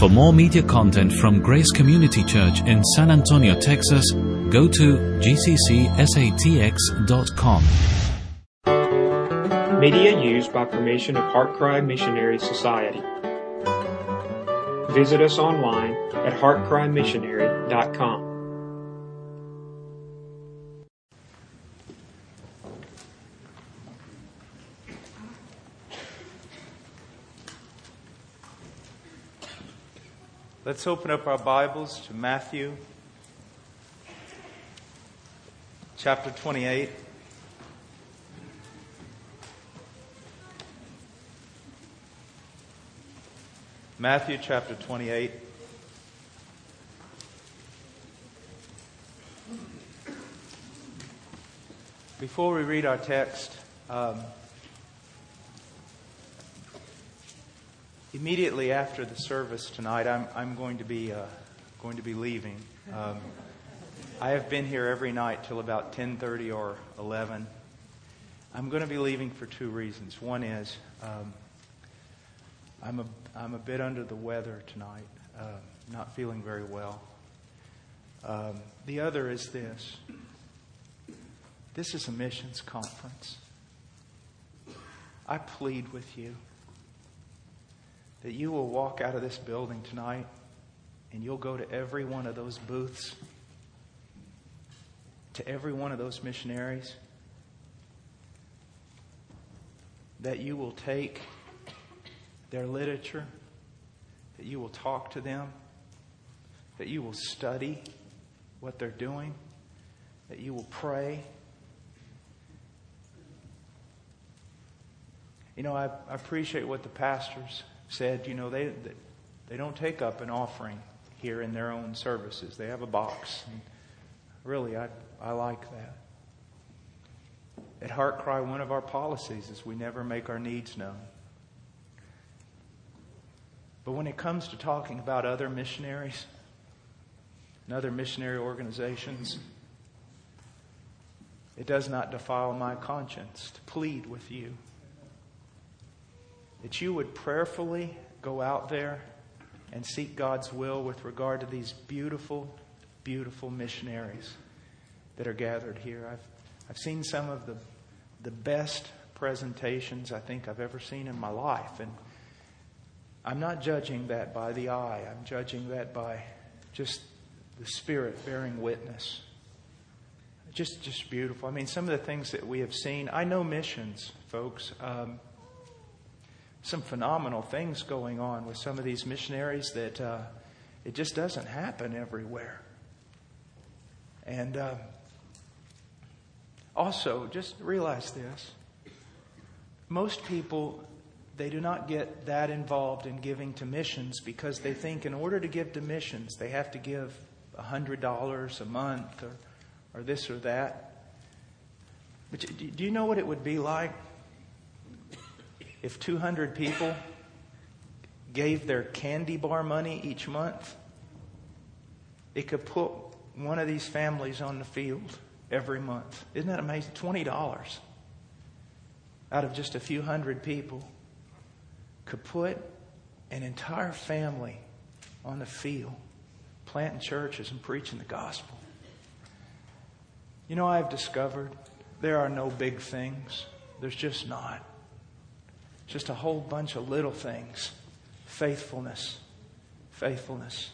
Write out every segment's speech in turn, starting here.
For more media content from Grace Community Church in San Antonio, Texas, go to gccsatx.com. Media used by permission of HeartCry Missionary Society. Visit us online at heartcrymissionary.com. Let's open up our Bibles to Matthew chapter 28. Matthew chapter 28. Before we read our text, immediately after the service tonight, I'm going to be leaving. I have been here every night till about 10:30 or 11. I'm going to be leaving for two reasons. One is I'm a bit under the weather tonight, not feeling very well. The other is this. This is a missions conference. I plead with you that you will walk out of this building tonight and you'll go to every one of those booths, to every one of those missionaries, that you will take their literature, that you will talk to them, that you will study what they're doing, that you will pray. You know, I appreciate what the pastors said. You know, they don't take up an offering here in their own services. They have a box. And really, I like that. At HeartCry, one of our policies is we never make our needs known. But when it comes to talking about other missionaries and other missionary organizations, it does not defile my conscience to plead with you that you would prayerfully go out there and seek God's will with regard to these beautiful, beautiful missionaries that are gathered here. I've seen some of the best presentations I think I've ever seen in my life. And I'm not judging that by the eye. I'm judging that by just the Spirit bearing witness. Just beautiful. I mean, some of the things that we have seen. I know missions, folks. Some phenomenal things going on with some of these missionaries that it just doesn't happen everywhere. And also, just realize this. Most people, they do not get that involved in giving to missions because they think in order to give to missions, they have to give $100 a month or this or that. But do you know what it would be like if 200 people gave their candy bar money each month? It could put one of these families on the field every month. Isn't that amazing? $20 out of just a few hundred people could put an entire family on the field, planting churches and preaching the gospel. You know, I've discovered there are no big things. There's just not. Just a whole bunch of little things. Faithfulness. Faithfulness.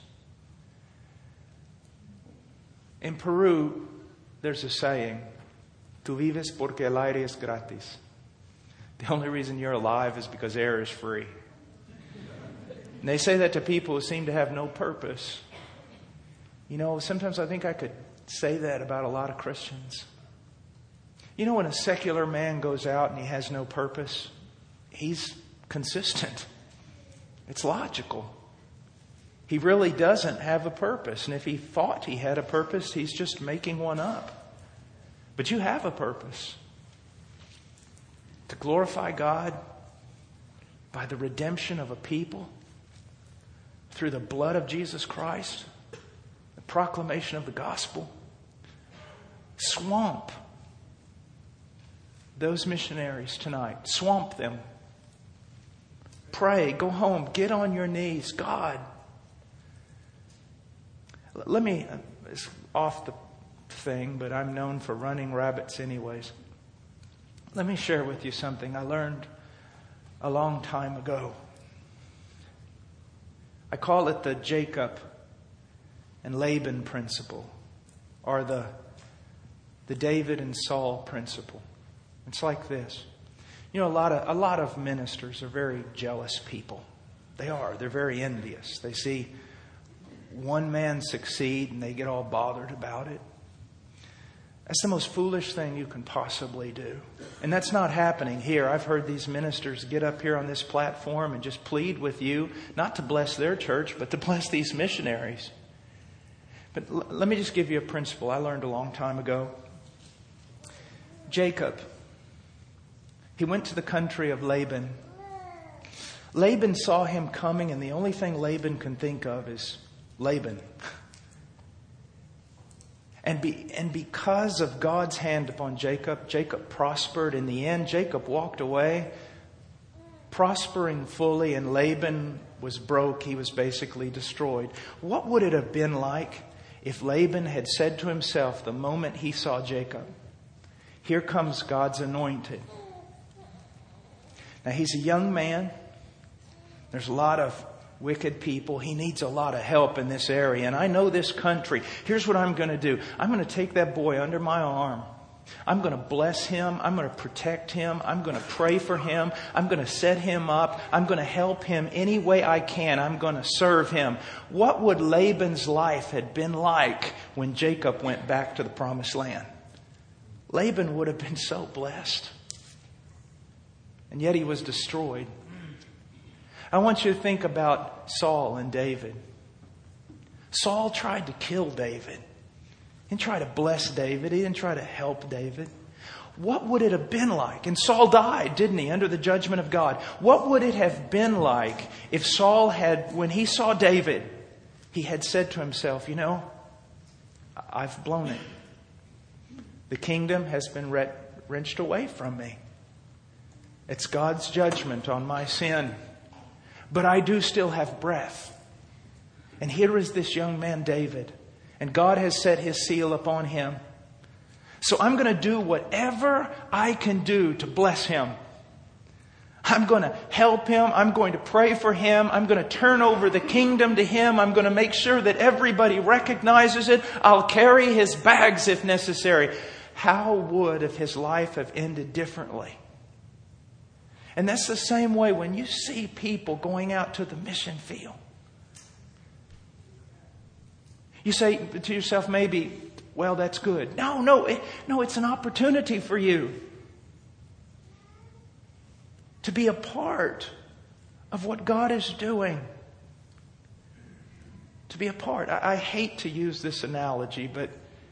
In Peru, there's a saying, "Tú vives porque el aire es gratis." The only reason you're alive is because air is free. And they say that to people who seem to have no purpose. You know, sometimes I think I could say that about a lot of Christians. You know, when a secular man goes out and he has no purpose, he's consistent. It's logical. He really doesn't have a purpose. And if he thought he had a purpose, he's just making one up. But you have a purpose. To glorify God by the redemption of a people through the blood of Jesus Christ, the proclamation of the gospel. Swamp those missionaries tonight. Swamp them. Pray. Go home. Get on your knees. God, Let me, it's off the thing, but I'm known for running rabbits anyways. Let me share with you something I learned a long time ago. I call it the Jacob and Laban principle, or the David and Saul principle. It's like this. You know, a lot of ministers are very jealous people. They are. They're very envious. They see one man succeed and they get all bothered about it. That's the most foolish thing you can possibly do. And that's not happening here. I've heard these ministers get up here on this platform and just plead with you, not to bless their church, but to bless these missionaries. But let me just give you a principle I learned a long time ago. Jacob, he went to the country of Laban. Laban saw him coming, and the only thing Laban can think of is Laban. And because of God's hand upon Jacob, Jacob prospered. In the end, Jacob walked away, prospering fully, and Laban was broke. He was basically destroyed. What would it have been like if Laban had said to himself the moment he saw Jacob, "Here comes God's anointed"? Now, he's a young man. There's a lot of wicked people. He needs a lot of help in this area. And I know this country. Here's what I'm going to do. I'm going to take that boy under my arm. I'm going to bless him. I'm going to protect him. I'm going to pray for him. I'm going to set him up. I'm going to help him any way I can. I'm going to serve him. What would Laban's life have been like when Jacob went back to the promised land? Laban would have been so blessed. And yet he was destroyed. I want you to think about Saul and David. Saul tried to kill David. He didn't try to bless David. He didn't try to help David. What would it have been like? And Saul died, didn't he, under the judgment of God. What would it have been like if Saul had, when he saw David, he had said to himself, you know, I've blown it. The kingdom has been wrenched away from me. It's God's judgment on my sin. But I do still have breath. And here is this young man, David. And God has set His seal upon him. So I'm going to do whatever I can do to bless him. I'm going to help him. I'm going to pray for him. I'm going to turn over the kingdom to him. I'm going to make sure that everybody recognizes it. I'll carry his bags if necessary. How would if his life have ended differently? And that's the same way when you see people going out to the mission field. You say to yourself, maybe, well, that's good. No, it's an opportunity for you to be a part of what God is doing. To be a part. I hate to use this analogy, but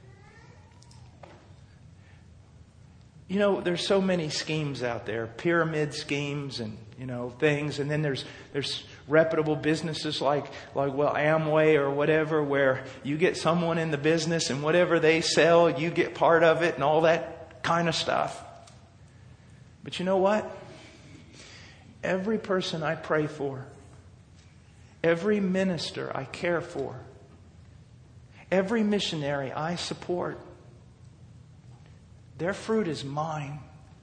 you know, there's so many schemes out there, pyramid schemes and, you know, things. And then there's reputable businesses like Amway or whatever, where you get someone in the business and whatever they sell, you get part of it and all that kind of stuff. But you know what? Every person I pray for, every minister I care for, every missionary I support, their fruit is mine.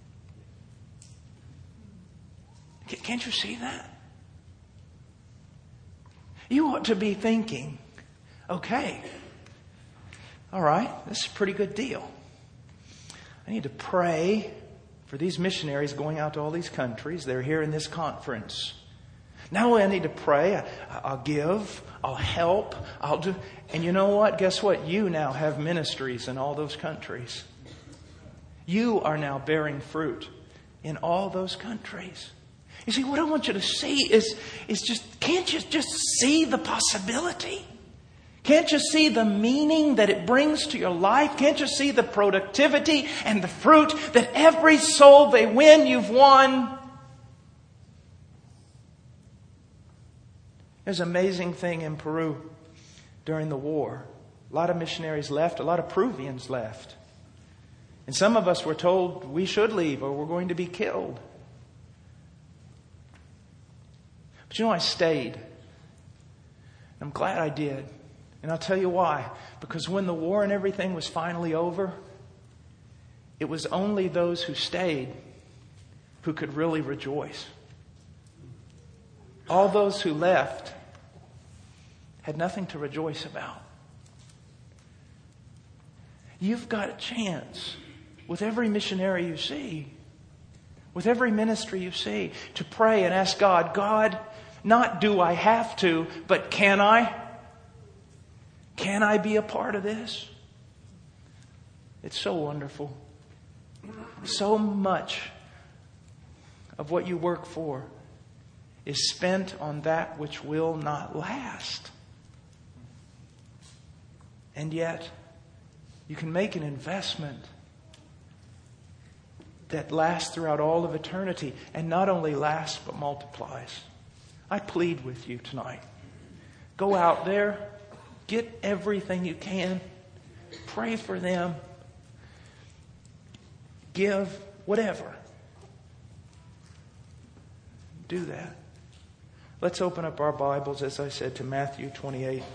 Can't you see that? You ought to be thinking, okay, all right, this is a pretty good deal. I need to pray for these missionaries going out to all these countries. They're here in this conference. Not only I need to pray, I'll give, I'll help, I'll do. And you know what? Guess what? You now have ministries in all those countries. You are now bearing fruit in all those countries. You see, what I want you to see is just, can't you just see the possibility? Can't you see the meaning that it brings to your life? Can't you see the productivity and the fruit that every soul they win, you've won? There's an amazing thing in Peru during the war. A lot of missionaries left, a lot of Peruvians left. And some of us were told we should leave or we're going to be killed. But you know, I stayed. I'm glad I did. And I'll tell you why. Because when the war and everything was finally over, it was only those who stayed who could really rejoice. All those who left had nothing to rejoice about. You've got a chance with every missionary you see, with every ministry you see, to pray and ask God, God, not do I have to, but can I? Can I be a part of this? It's so wonderful. So much of what you work for is spent on that which will not last. And yet, you can make an investment that lasts throughout all of eternity, and not only lasts but multiplies. I plead with you tonight. Go out there, get everything you can, pray for them, give whatever. Do that. Let's open up our Bibles, as I said, to Matthew 28.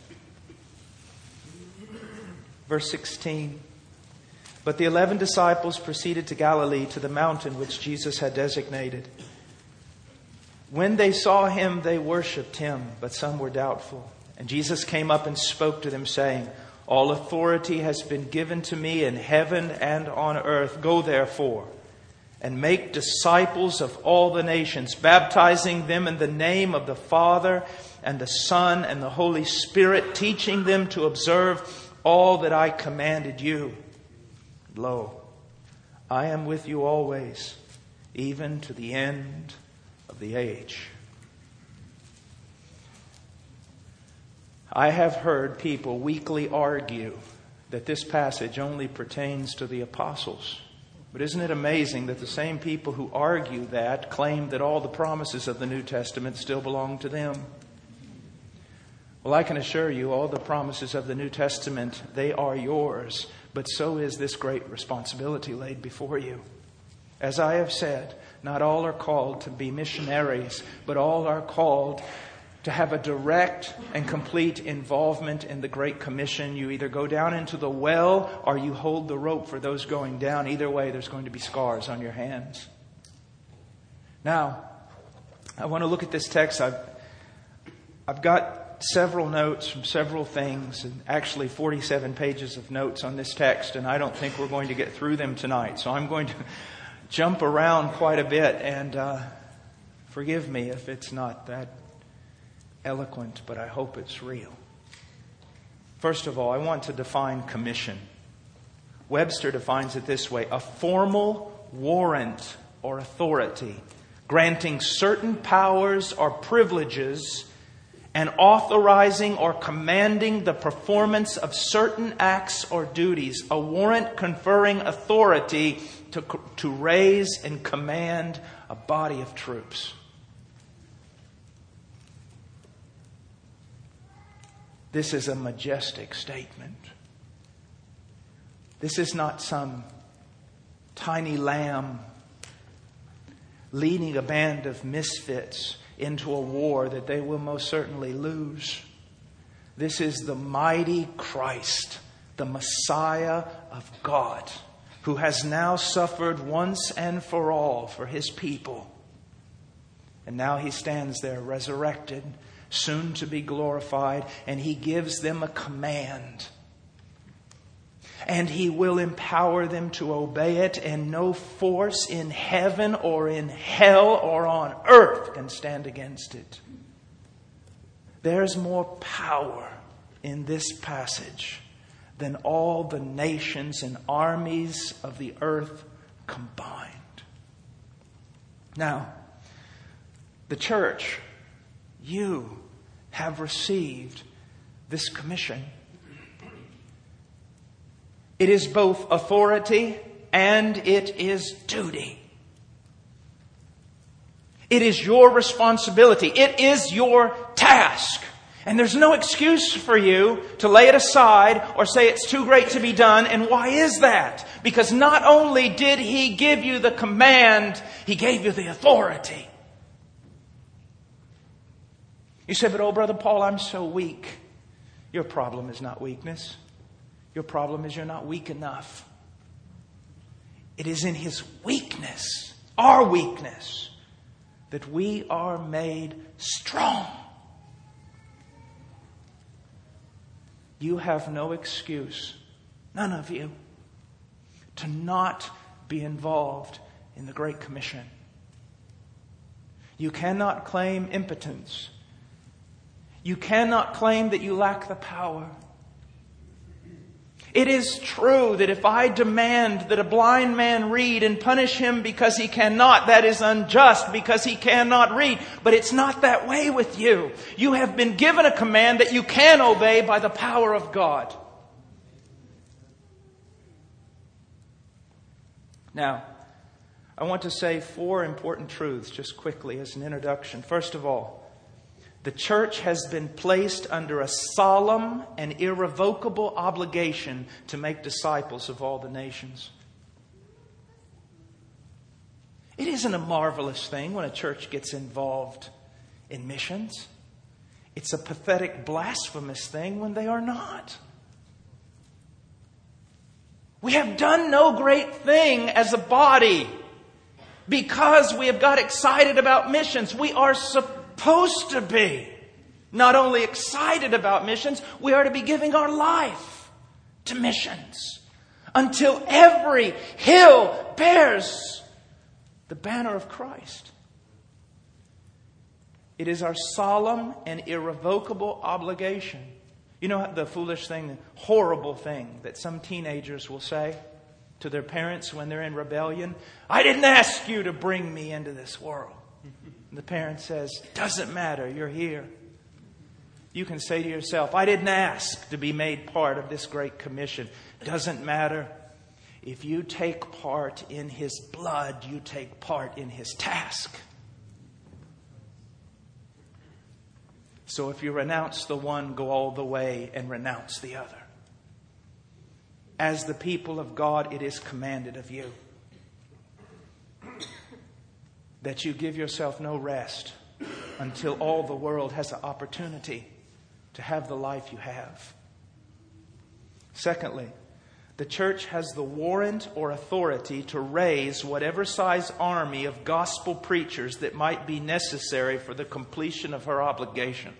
Verse 16. But the 11 disciples proceeded to Galilee, to the mountain which Jesus had designated. When they saw him, they worshipped him, but some were doubtful. And Jesus came up and spoke to them, saying, All authority has been given to me in heaven and on earth. Go therefore and make disciples of all the nations, baptizing them in the name of the Father and the Son and the Holy Spirit, teaching them to observe all that I commanded you. Lo, I am with you always, even to the end of the age. I have heard people weakly argue that this passage only pertains to the apostles. But isn't it amazing that the same people who argue that claim that all the promises of the New Testament still belong to them? Well, I can assure you, all the promises of the New Testament, they are yours. But so is this great responsibility laid before you. As I have said, not all are called to be missionaries, but all are called to have a direct and complete involvement in the Great Commission. You either go down into the well or you hold the rope for those going down. Either way, there's going to be scars on your hands. Now, I want to look at this text. I've got several notes from several things, and actually 47 pages of notes on this text, and I don't think we're going to get through them tonight. So I'm going to jump around quite a bit, and forgive me if it's not that eloquent, but I hope it's real. First of all, I want to define commission. Webster defines it this way: a formal warrant or authority granting certain powers or privileges and authorizing or commanding the performance of certain acts or duties. A warrant conferring authority to raise and command a body of troops. This is a majestic statement. This is not some tiny lamb leading a band of misfits into a war that they will most certainly lose. This is the mighty Christ, the Messiah of God, who has now suffered once and for all for his people. And now he stands there resurrected, soon to be glorified, and he gives them a command. And he will empower them to obey it, and no force in heaven or in hell or on earth can stand against it. There's more power in this passage than all the nations and armies of the earth combined. Now, the church, you have received this commission. It is both authority and it is duty. It is your responsibility. It is your task. And there's no excuse for you to lay it aside or say it's too great to be done. And why is that? Because not only did he give you the command, he gave you the authority. You say, but oh, Brother Paul, I'm so weak. Your problem is not weakness. Your problem is you're not weak enough. It is in His weakness, our weakness, that we are made strong. You have no excuse, none of you, to not be involved in the Great Commission. You cannot claim impotence. You cannot claim that you lack the power. It is true that if I demand that a blind man read and punish him because he cannot, that is unjust because he cannot read. But it's not that way with you. You have been given a command that you can obey by the power of God. Now, I want to say 4 important truths just quickly as an introduction. First of all, the church has been placed under a solemn and irrevocable obligation to make disciples of all the nations. It isn't a marvelous thing when a church gets involved in missions. It's a pathetic, blasphemous thing when they are not. We have done no great thing as a body because we have got excited about missions. We are supposed to be not only excited about missions, we are to be giving our life to missions until every hill bears the banner of Christ. It is our solemn and irrevocable obligation. You know the foolish thing, the horrible thing that some teenagers will say to their parents when they're in rebellion? I didn't ask you to bring me into this world. And the parent says, doesn't matter, you're here. You can say to yourself, I didn't ask to be made part of this great commission. Doesn't matter. If you take part in His blood, you take part in His task. So if you renounce the one, go all the way and renounce the other. As the people of God, it is commanded of you that you give yourself no rest until all the world has an opportunity to have the life you have. Secondly, the church has the warrant or authority to raise whatever size army of gospel preachers that might be necessary for the completion of her obligation.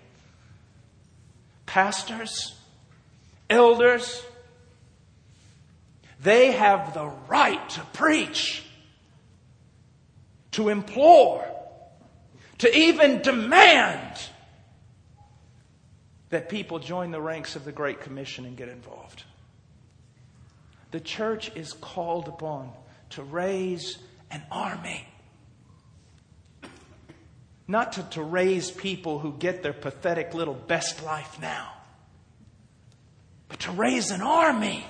Pastors, elders, they have the right to preach, to implore, to even demand that people join the ranks of the Great Commission and get involved. The church is called upon to raise an army. Not to raise people who get their pathetic little best life now, but to raise an army.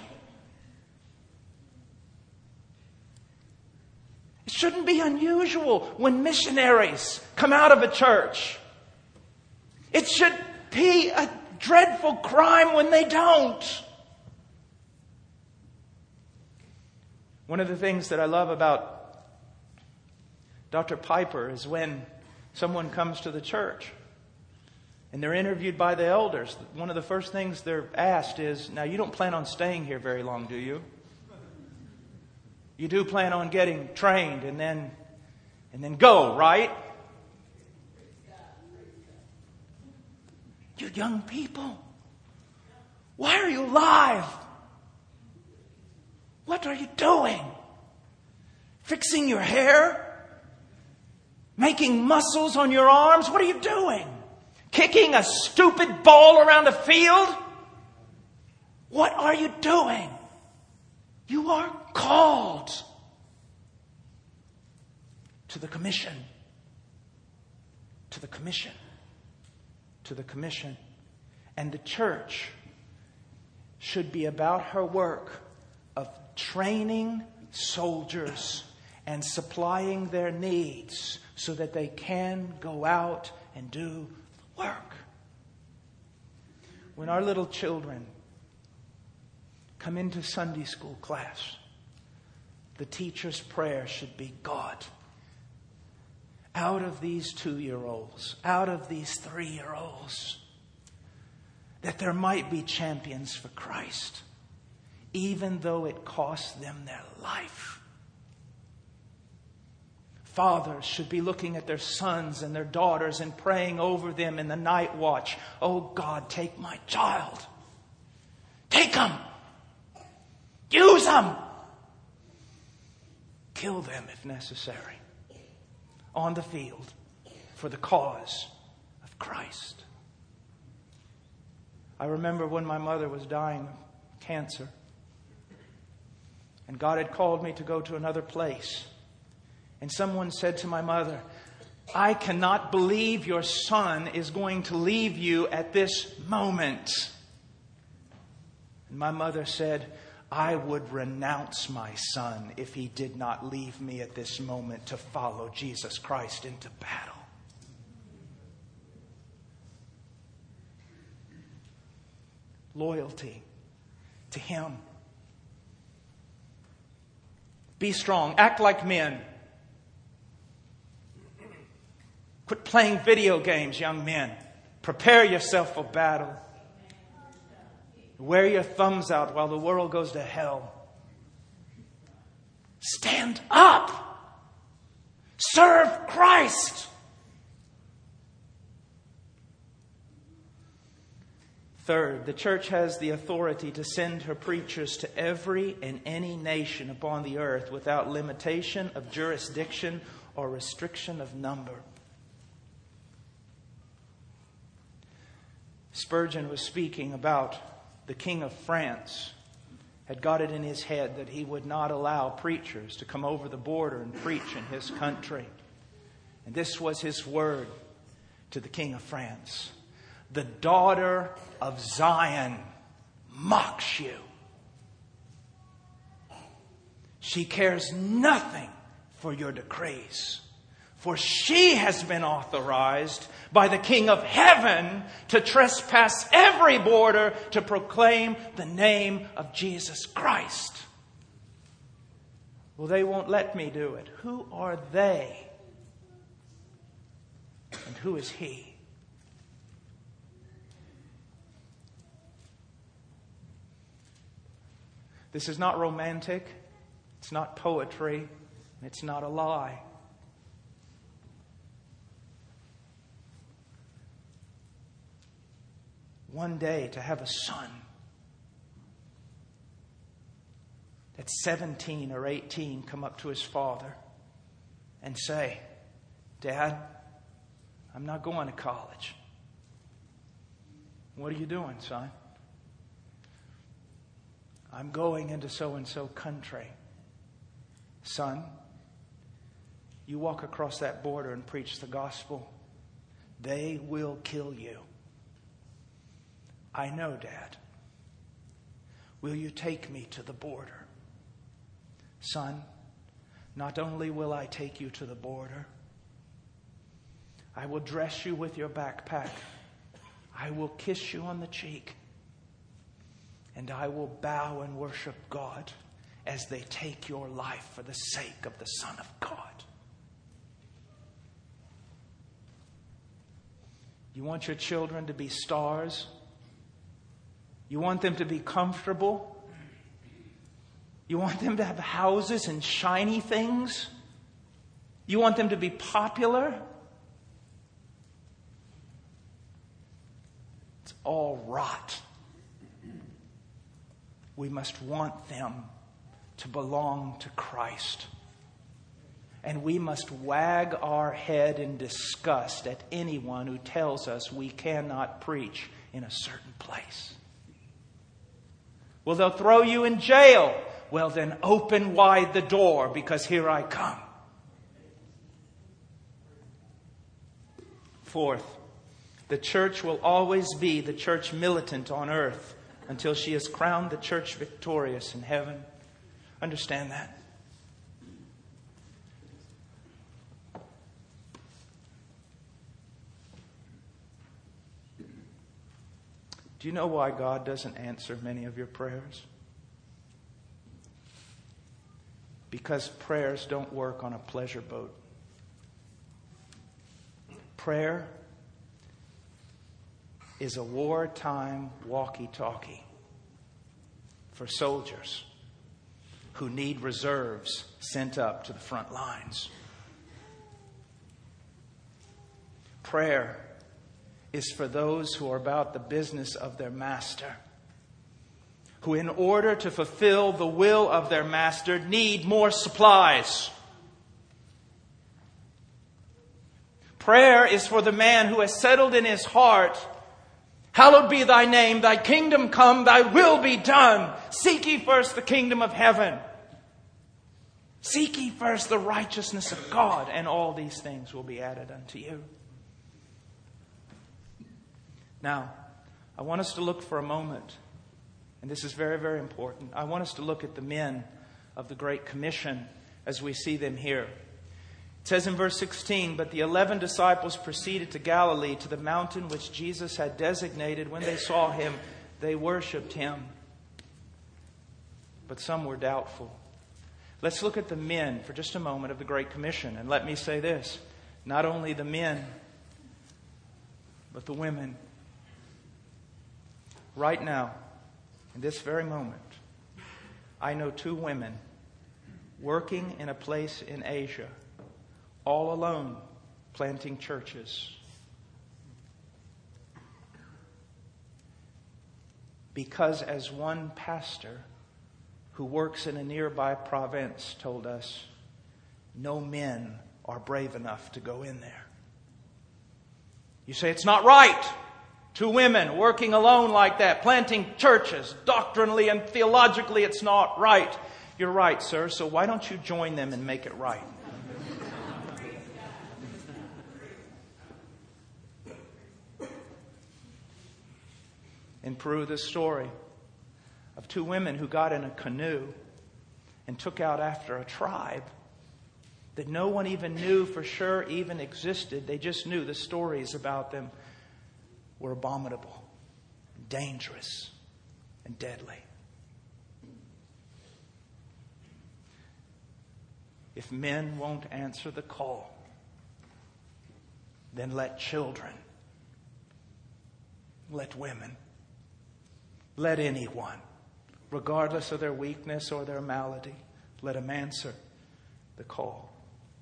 It shouldn't be unusual when missionaries come out of a church. It should be a dreadful crime when they don't. One of the things that I love about Dr. Piper is when someone comes to the church and they're interviewed by the elders, one of the first things they're asked is, now you don't plan on staying here very long, do you? You do plan on getting trained and then go, right? You young people, why are you alive? What are you doing? Fixing your hair? Making muscles on your arms? What are you doing? Kicking a stupid ball around a field? What are you doing? You are called to the commission. To the commission. To the commission. And the church should be about her work of training soldiers and supplying their needs so that they can go out and do the work. When our little children come into Sunday school class, the teacher's prayer should be, God, out of these 2-year-olds, out of these 3-year-olds, that there might be champions for Christ, even though it costs them their life. Fathers should be looking at their sons and their daughters and praying over them in the night watch. Oh God, take my child. Take them. Use them. Kill them if necessary. On the field for the cause of Christ. I remember when my mother was dying of cancer. And God had called me to go to another place. And someone said to my mother, I cannot believe your son is going to leave you at this moment. And my mother said, I would renounce my son if he did not leave me at this moment to follow Jesus Christ into battle. Loyalty to Him. Be strong. Act like men. Quit playing video games, young men. Prepare yourself for battle. Wear your thumbs out while the world goes to hell. Stand up. Serve Christ. Third, the church has the authority to send her preachers to every and any nation upon the earth without limitation of jurisdiction or restriction of number. Spurgeon was speaking about the King of France had got it in his head that he would not allow preachers to come over the border and preach in his country. And this was his word to the King of France. The daughter of Zion mocks you. She cares nothing for your decrees. For she has been authorized by the King of Heaven to trespass every border to proclaim the name of Jesus Christ. Well, they won't let me do it. Who are they? And who is He? This is not romantic. It's not poetry. And it's not a lie. One day to have a son that's 17 or 18 come up to his father and say, Dad, I'm not going to college. What are you doing, son? I'm going into so-and-so country. Son, you walk across that border and preach the gospel. They will kill you. I know, Dad. Will you take me to the border? Son, not only will I take you to the border, I will dress you with your backpack. I will kiss you on the cheek. And I will bow and worship God as they take your life for the sake of the Son of God. You want your children to be stars? You want them to be comfortable? You want them to have houses and shiny things? You want them to be popular? It's all rot. We must want them to belong to Christ. And we must wag our head in disgust at anyone who tells us we cannot preach in a certain place. Well, they'll throw you in jail. Well, then open wide the door, because here I come. Fourth, the church will always be the church militant on earth until she has crowned the church victorious in heaven. Understand that? Do you know why God doesn't answer many of your prayers? Because prayers don't work on a pleasure boat. is a wartime walkie-talkie for soldiers who need reserves sent up to the front lines. Prayer is for those who are about the business of their master, who in order to fulfill the will of their master need more supplies. Prayer is for the man who has settled in his heart, hallowed be thy name, thy kingdom come, thy will be done. Seek ye first the kingdom of heaven. Seek ye first the righteousness of God, and all these things will be added unto you. Now, I want us to look for a moment, and this is very, very important. I want us to look at the men of the Great Commission as we see them here. It says in verse 16, "But the 11 disciples proceeded to Galilee, to the mountain which Jesus had designated. When they saw him, they worshipped him. But some were doubtful." Let's look at the men for just a moment of the Great Commission. And let me say this, not only the men, but the women. Right now, in this very moment, I know 2 women working in a place in Asia, all alone, planting churches. Because as one pastor who works in a nearby province told us, no men are brave enough to go in there. You say, it's not right. 2 women working alone like that, planting churches, doctrinally and theologically, it's not right. You're right, sir, so why don't you join them and make it right? In Peru, this story of 2 women who got in a canoe and took out after a tribe that no one even knew for sure even existed. They just knew the stories about them were abominable, dangerous, and deadly. If men won't answer the call, then let children, let women, let anyone, regardless of their weakness or their malady, let them answer the call.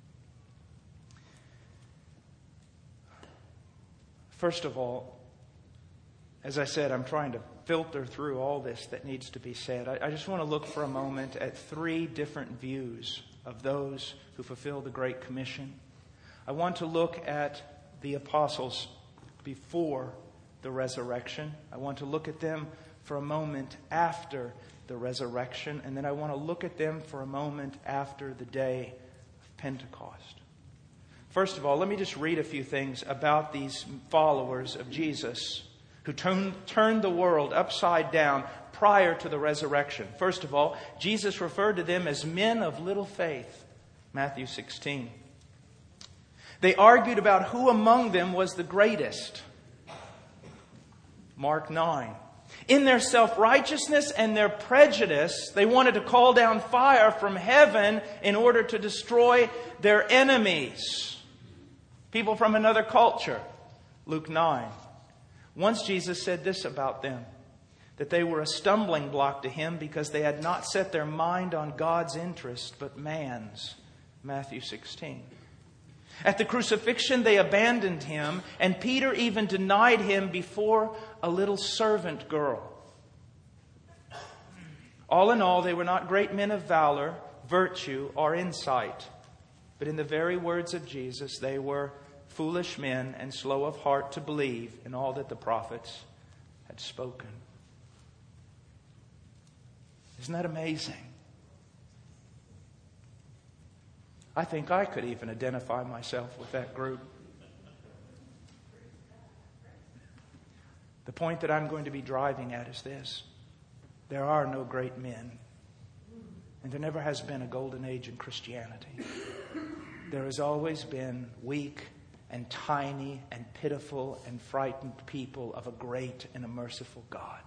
First of all, as I said, I'm trying to filter through all this that needs to be said. I just want to look for a moment at 3 different views of those who fulfill the Great Commission. I want to look at the apostles before the resurrection. I want to look at them for a moment after the resurrection. And then I want to look at them for a moment after the day of Pentecost. First of all, let me just read a few things about these followers of Jesus who turned the world upside down prior to the resurrection. First of all, Jesus referred to them as men of little faith. Matthew 16. They argued about who among them was the greatest. Mark 9. In their self-righteousness and their prejudice, they wanted to call down fire from heaven in order to destroy their enemies. People from another culture. Luke 9. Once Jesus said this about them, that they were a stumbling block to him because they had not set their mind on God's interest, but man's. Matthew 16. At the crucifixion, they abandoned him, and Peter even denied him before a little servant girl. All in all, they were not great men of valor, virtue, or insight. But in the very words of Jesus, they were foolish men and slow of heart to believe in all that the prophets had spoken. Isn't that amazing? I think I could even identify myself with that group. The point that I'm going to be driving at is this. There are no great men. And there never has been a golden age in Christianity. There has always been weak and tiny and pitiful and frightened people of a great and a merciful God.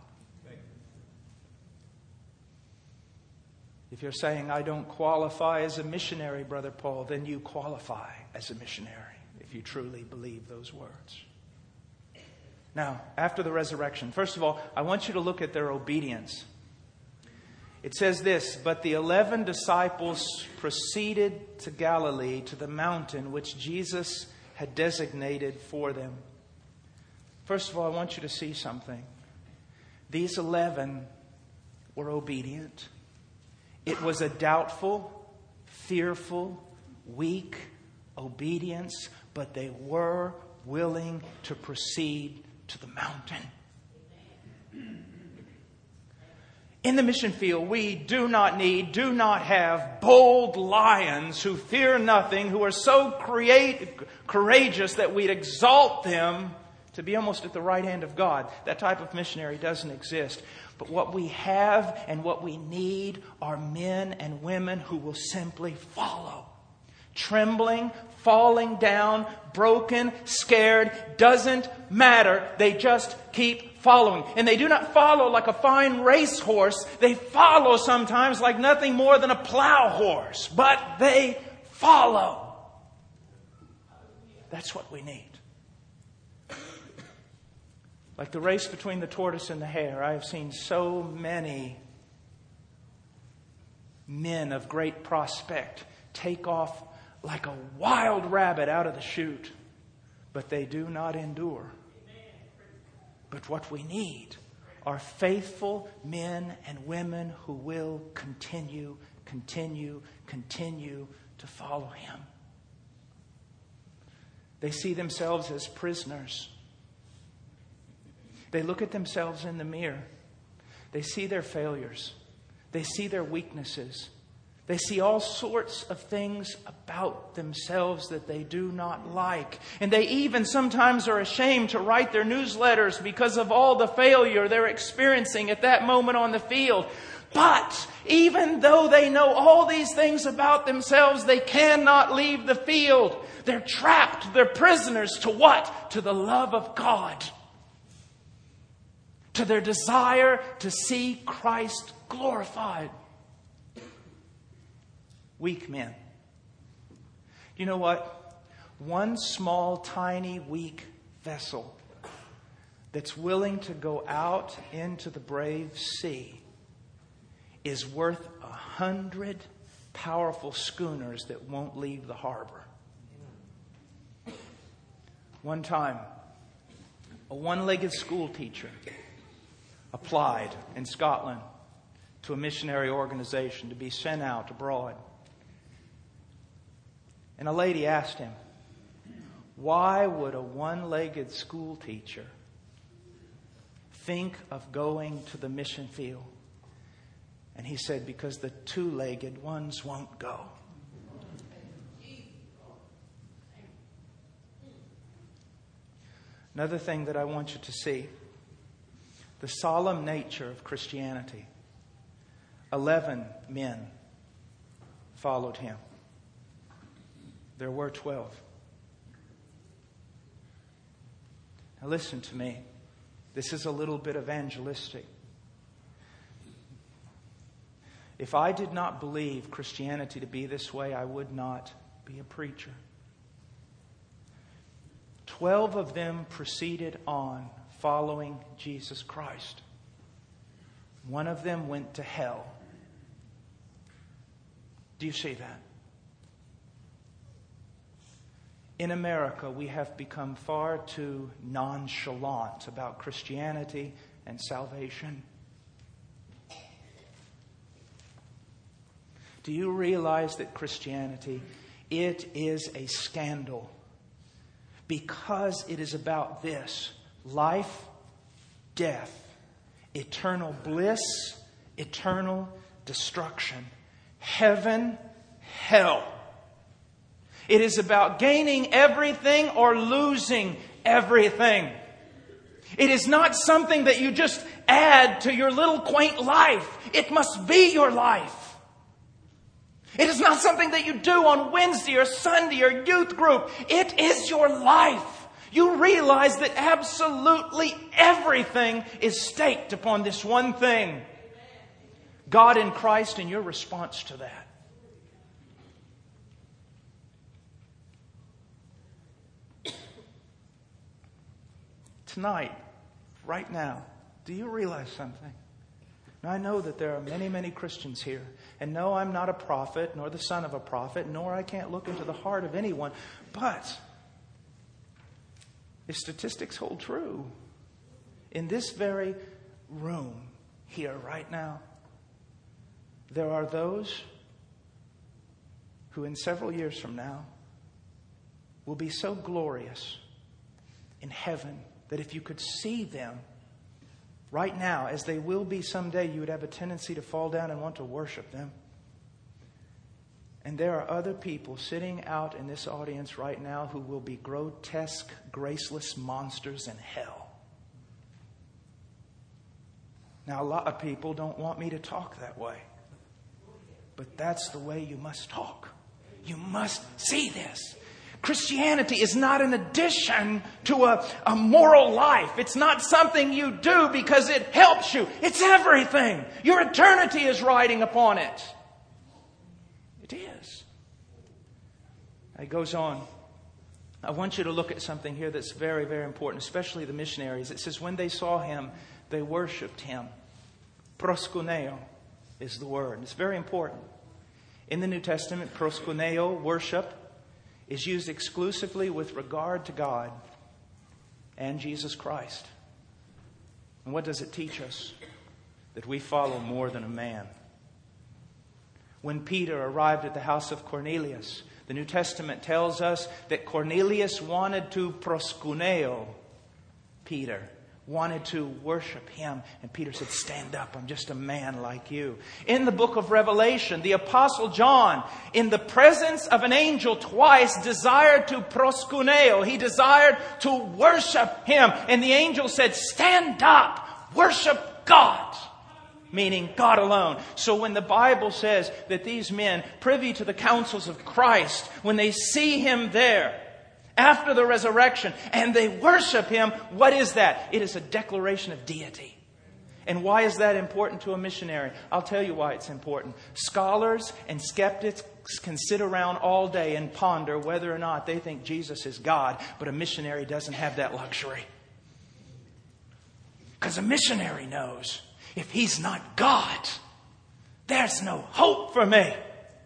If you're saying, I don't qualify as a missionary, Brother Paul, then you qualify as a missionary if you truly believe those words. Now, after the resurrection, first of all, I want you to look at their obedience. It says this, "But the 11 disciples proceeded to Galilee, to the mountain which Jesus had designated for them." First of all, I want you to see something. These 11 were obedient. It was a doubtful, fearful, weak obedience, but they were willing to proceed to the mountain. In the mission field, we do not have bold lions who fear nothing, who are so courageous that we'd exalt them to be almost at the right hand of God. That type of missionary doesn't exist. But what we have and what we need are men and women who will simply follow. Trembling, falling down, broken, scared, doesn't matter. They just keep following. And they do not follow like a fine racehorse. They follow sometimes like nothing more than a plow horse. But they follow. That's what we need. Like the race between the tortoise and the hare, I have seen so many men of great prospect take off like a wild rabbit out of the chute, but they do not endure. But what we need are faithful men and women who will continue to follow Him. They see themselves as prisoners. They look at themselves in the mirror. They see their failures. They see their weaknesses. They see all sorts of things about themselves that they do not like. And they even sometimes are ashamed to write their newsletters because of all the failure they're experiencing at that moment on the field. But even though they know all these things about themselves, they cannot leave the field. They're trapped. They're prisoners to what? To the love of God. To their desire to see Christ glorified. Weak men. You know what? One small, tiny, weak vessel that's willing to go out into the brave sea is worth 100 powerful schooners that won't leave the harbor. One time, a one-legged school teacher applied in Scotland to a missionary organization to be sent out abroad. And a lady asked him, why would a one-legged school teacher think of going to the mission field? And he said, because the two-legged ones won't go. Another thing that I want you to see, the solemn nature of Christianity. 11 men followed Him. There were 12. Now listen to me. This is a little bit evangelistic. If I did not believe Christianity to be this way, I would not be a preacher. 12 of them proceeded on following Jesus Christ. One of them went to hell. Do you see that? In America, we have become far too nonchalant about Christianity and salvation. Do you realize that Christianity, it is a scandal because it is about this: life, death, eternal bliss, eternal destruction, heaven, hell. It is about gaining everything or losing everything. It is not something that you just add to your little quaint life. It must be your life. It is not something that you do on Wednesday or Sunday or youth group. It is your life. You realize that absolutely everything is staked upon this one thing: God in Christ, and your response to that. Tonight, right now. Do you realize something? Now, I know that there are many, many Christians here. And no, I'm not a prophet, nor the son of a prophet, nor I can't look into the heart of anyone. But if statistics hold true, in this very room here right now, there are those who in several years from now will be so glorious in heaven that if you could see them right now, as they will be someday, you would have a tendency to fall down and want to worship them. And there are other people sitting out in this audience right now who will be grotesque, graceless monsters in hell. Now, a lot of people don't want me to talk that way. But that's the way you must talk. You must see this. Christianity is not an addition to a moral life. It's not something you do because it helps you. It's everything. Your eternity is riding upon it. It is. It goes on. I want you to look at something here that's very, very important, especially the missionaries. It says, when they saw him, they worshipped him. Proskuneo is the word. It's very important. In the New Testament, proskuneo, worship, is used exclusively with regard to God and Jesus Christ. And what does it teach us? That we follow more than a man. When Peter arrived at the house of Cornelius, the New Testament tells us that Cornelius wanted to proskuneo Peter, wanted to worship him. And Peter said, stand up, I'm just a man like you. In the book of Revelation, the Apostle John, in the presence of an angel twice, desired to proskuneo. He desired to worship him. And the angel said, stand up, worship God. Meaning God alone. So when the Bible says that these men, privy to the counsels of Christ, when they see him there, after the resurrection, and they worship him, what is that? It is a declaration of deity. And why is that important to a missionary? I'll tell you why it's important. Scholars and skeptics can sit around all day and ponder whether or not they think Jesus is God, but a missionary doesn't have that luxury. Because a missionary knows, if he's not God, there's no hope for me.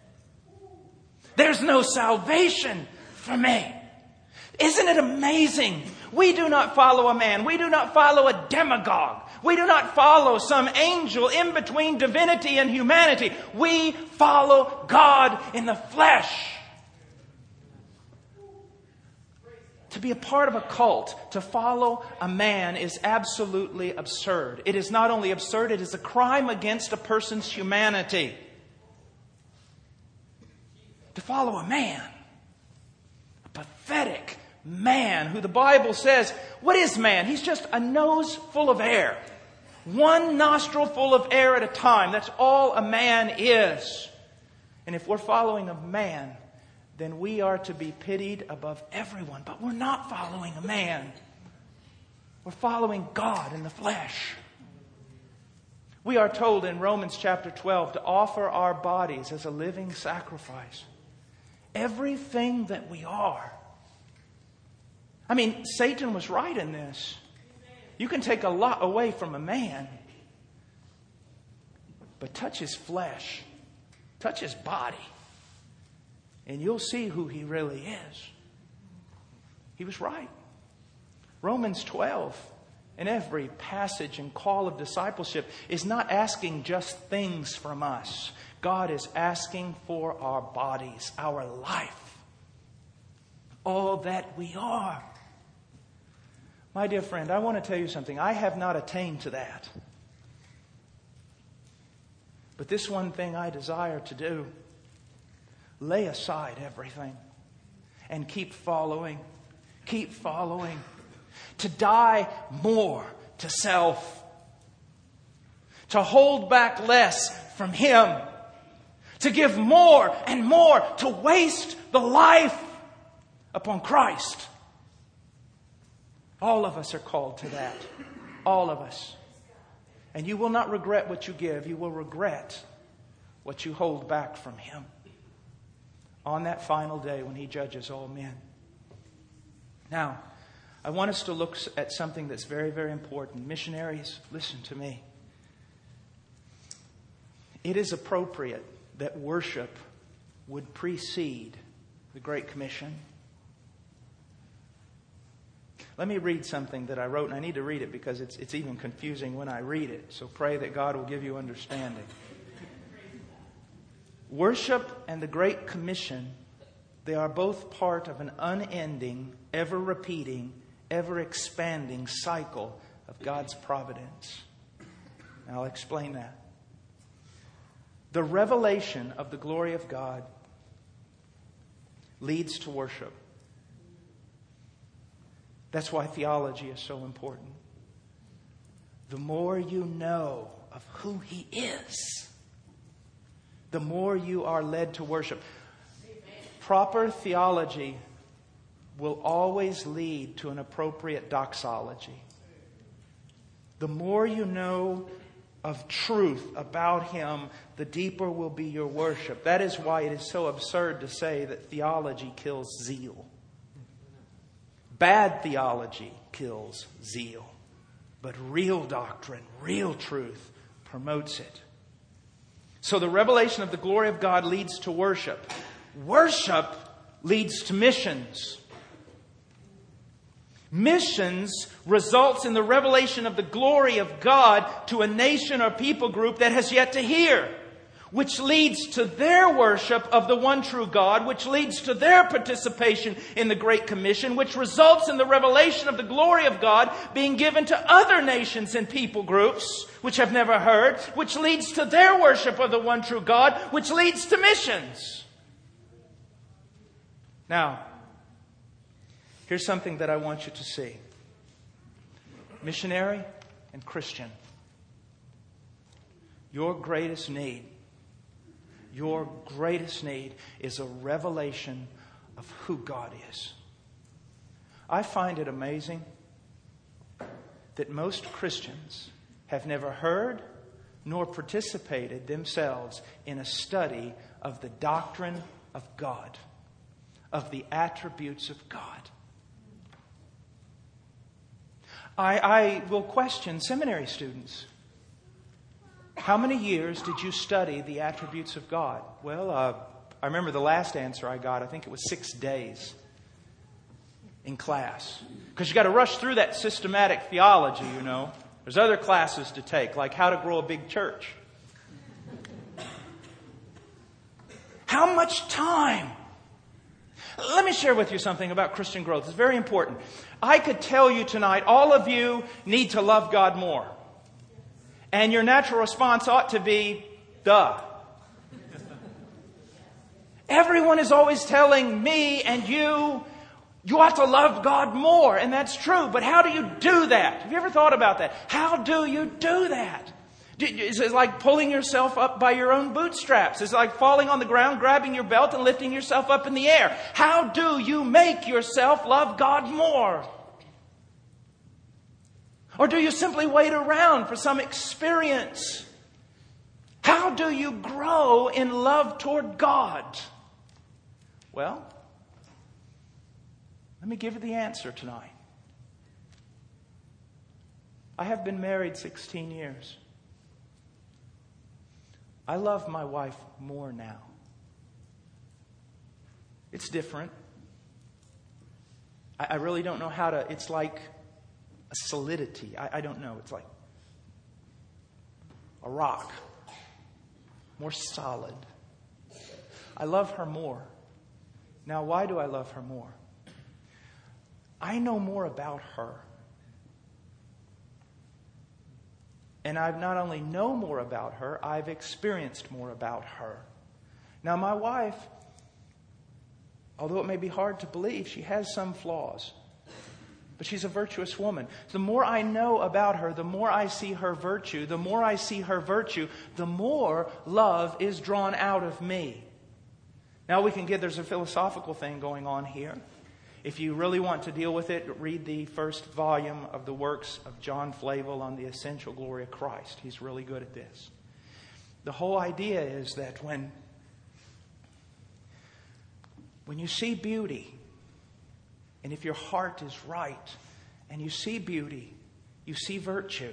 There's no salvation for me. Isn't it amazing? We do not follow a man. We do not follow a demagogue. We do not follow some angel in between divinity and humanity. We follow God in the flesh. To be a part of a cult, to follow a man, is absolutely absurd. It is not only absurd, it is a crime against a person's humanity. To follow a man, a pathetic man who the Bible says, what is man? He's just a nose full of air. One nostril full of air at a time. That's all a man is. And if we're following a man, then we are to be pitied above everyone. But we're not following a man. We're following God in the flesh. We are told in Romans chapter 12 to offer our bodies as a living sacrifice. Everything that we are. I mean, Satan was right in this. You can take a lot away from a man, but touch his flesh, touch his body, and you'll see who he really is. He was right. Romans 12, in every passage and call of discipleship, is not asking just things from us. God is asking for our bodies, our life, all that we are. My dear friend, I want to tell you something. I have not attained to that. But this one thing I desire to do, lay aside everything and keep following. Keep following. To die more to self. To hold back less from Him. To give more and more. To waste the life upon Christ. All of us are called to that. All of us. And you will not regret what you give. You will regret what you hold back from Him. On that final day when He judges all men. Now, I want us to look at something that's very, very important. Missionaries, listen to me. It is appropriate that worship would precede the Great Commission. Let me read something that I wrote, and I need to read it because it's even confusing when I read it. So pray that God will give you understanding. Worship and the Great Commission, they are both part of an unending, ever-repeating, ever-expanding cycle of God's providence. And I'll explain that. The revelation of the glory of God leads to worship. That's why theology is so important. The more you know of who He is, the more you are led to worship. Proper theology will always lead to an appropriate doxology. The more you know of truth about Him, the deeper will be your worship. That is why it is so absurd to say that theology kills zeal. Bad theology kills zeal, but real doctrine, real truth promotes it. So the revelation of the glory of God leads to worship. Worship leads to missions. Missions results in the revelation of the glory of God to a nation or people group that has yet to hear, which leads to their worship of the one true God, which leads to their participation in the Great Commission, which results in the revelation of the glory of God being given to other nations and people groups which have never heard, which leads to their worship of the one true God, which leads to missions. Now, here's something that I want you to see. Missionary and Christian, your greatest need is a revelation of who God is. I find it amazing that most Christians have never heard nor participated themselves in a study of the doctrine of God, of the attributes of God. I will question seminary students. How many years did you study the attributes of God? Well, I remember the last answer I got. I think it was 6 days in class. Because you got to rush through that systematic theology, you know. There's other classes to take, like how to grow a big church. How much time? Let me share with you something about Christian growth. It's very important. I could tell you tonight, all of you need to love God more. And your natural response ought to be, duh. Everyone is always telling me and you ought to love God more. And that's true. But how do you do that? Have you ever thought about that? How do you do that? Is it like pulling yourself up by your own bootstraps? Is it like falling on the ground, grabbing your belt and lifting yourself up in the air? How do you make yourself love God more? Or do you simply wait around for some experience? How do you grow in love toward God? Well, let me give you the answer tonight. I have been married 16 years. I love my wife more now. It's different. I really don't know how to... It's like a solidity. I don't know. It's like a rock. More solid. I love her more. Now, why do I love her more? I know more about her. And I've not only know more about her, I've experienced more about her. Now, my wife, although it may be hard to believe, she has some flaws. But she's a virtuous woman. The more I know about her, the more I see her virtue. The more I see her virtue, the more love is drawn out of me. Now there's a philosophical thing going on here. If you really want to deal with it, read the first volume of the works of John Flavel on the essential glory of Christ. He's really good at this. The whole idea is that when you see beauty, and if your heart is right, and you see beauty, you see virtue,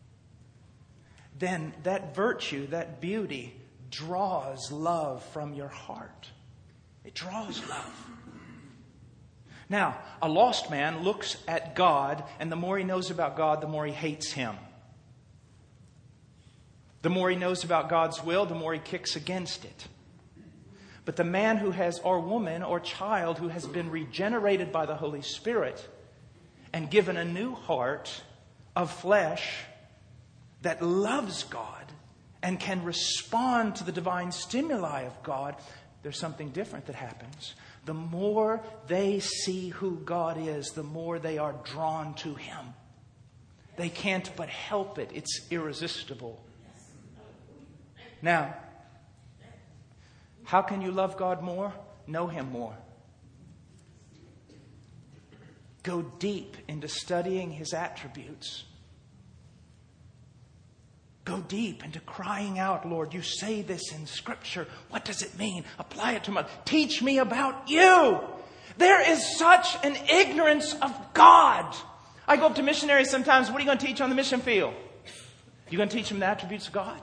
then that virtue, that beauty, draws love from your heart. It draws love. Now, a lost man looks at God, and the more he knows about God, the more he hates Him. The more he knows about God's will, the more he kicks against it. But the man who has, or woman, or child who has been regenerated by the Holy Spirit and given a new heart of flesh that loves God and can respond to the divine stimuli of God, there's something different that happens. The more they see who God is, the more they are drawn to Him. They can't but help it. It's irresistible. Now, how can you love God more? Know Him more. Go deep into studying His attributes. Go deep into crying out, Lord, you say this in Scripture. What does it mean? Apply it to my... Teach me about you. There is such an ignorance of God. I go up to missionaries sometimes. What are you going to teach on the mission field? You going to teach them the attributes of God?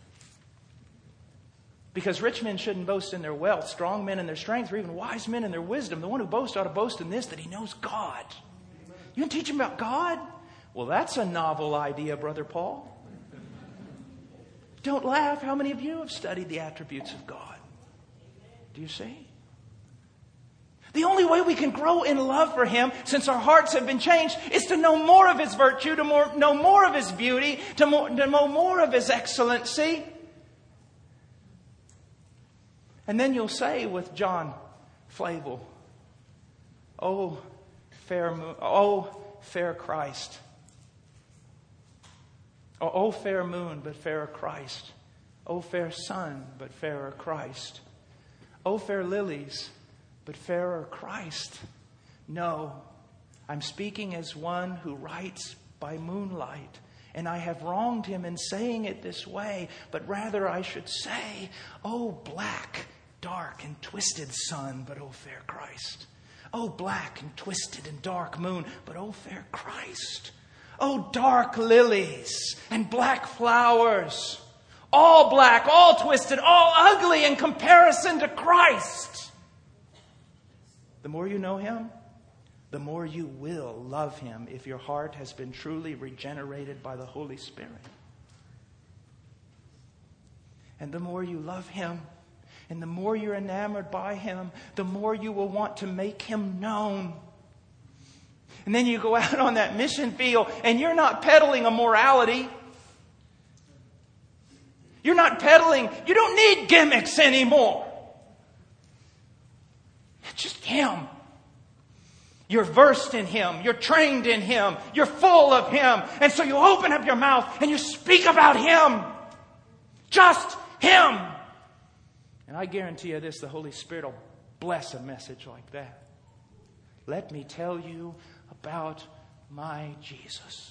Because rich men shouldn't boast in their wealth, strong men in their strength, or even wise men in their wisdom. The one who boasts ought to boast in this, that he knows God. You can teach him about God? Well, that's a novel idea, Brother Paul. Don't laugh. How many of you have studied the attributes of God? Do you see? The only way we can grow in love for Him, since our hearts have been changed, is to know more of His virtue, to know more of His beauty, to know more of His excellency. And then you'll say with John Flavel, oh, fair Christ. Oh, fair moon, but fairer Christ. Oh, fair sun, but fairer Christ. Oh, fair lilies, but fairer Christ. No, I'm speaking as one who writes by moonlight. And I have wronged him in saying it this way, but rather I should say, oh, black, dark, and twisted sun, but oh, fair Christ. Oh, black and twisted and dark moon, but oh, fair Christ. Oh, dark lilies and black flowers, all black, all twisted, all ugly in comparison to Christ. The more you know Him, the more you will love Him if your heart has been truly regenerated by the Holy Spirit. And the more you love Him, and the more you're enamored by Him, the more you will want to make Him known. And then you go out on that mission field and you're not peddling a morality. You're not peddling. You don't need gimmicks anymore. It's just Him. You're versed in Him. You're trained in Him. You're full of Him. And so you open up your mouth and you speak about Him. Just Him. And I guarantee you this, the Holy Spirit will bless a message like that. Let me tell you about my Jesus.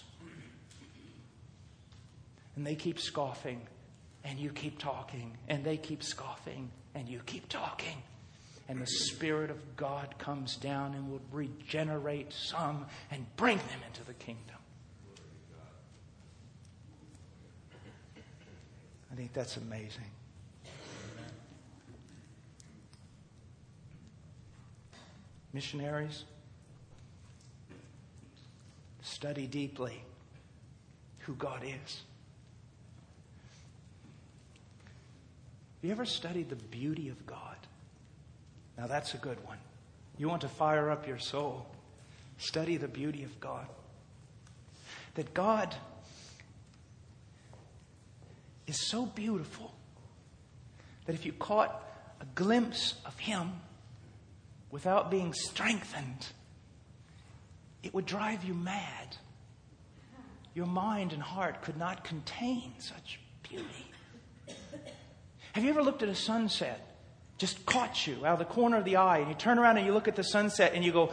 And they keep scoffing, and you keep talking, and they keep scoffing, and you keep talking. And the Spirit of God comes down and will regenerate some and bring them into the kingdom. I think that's amazing. Missionaries, study deeply who God is. Have you ever studied the beauty of God? Now that's a good one. You want to fire up your soul. Study the beauty of God. That God is so beautiful that if you caught a glimpse of Him without being strengthened, it would drive you mad. Your mind and heart could not contain such beauty. Have you ever looked at a sunset? Just caught you out of the corner of the eye, and you turn around and you look at the sunset and you go,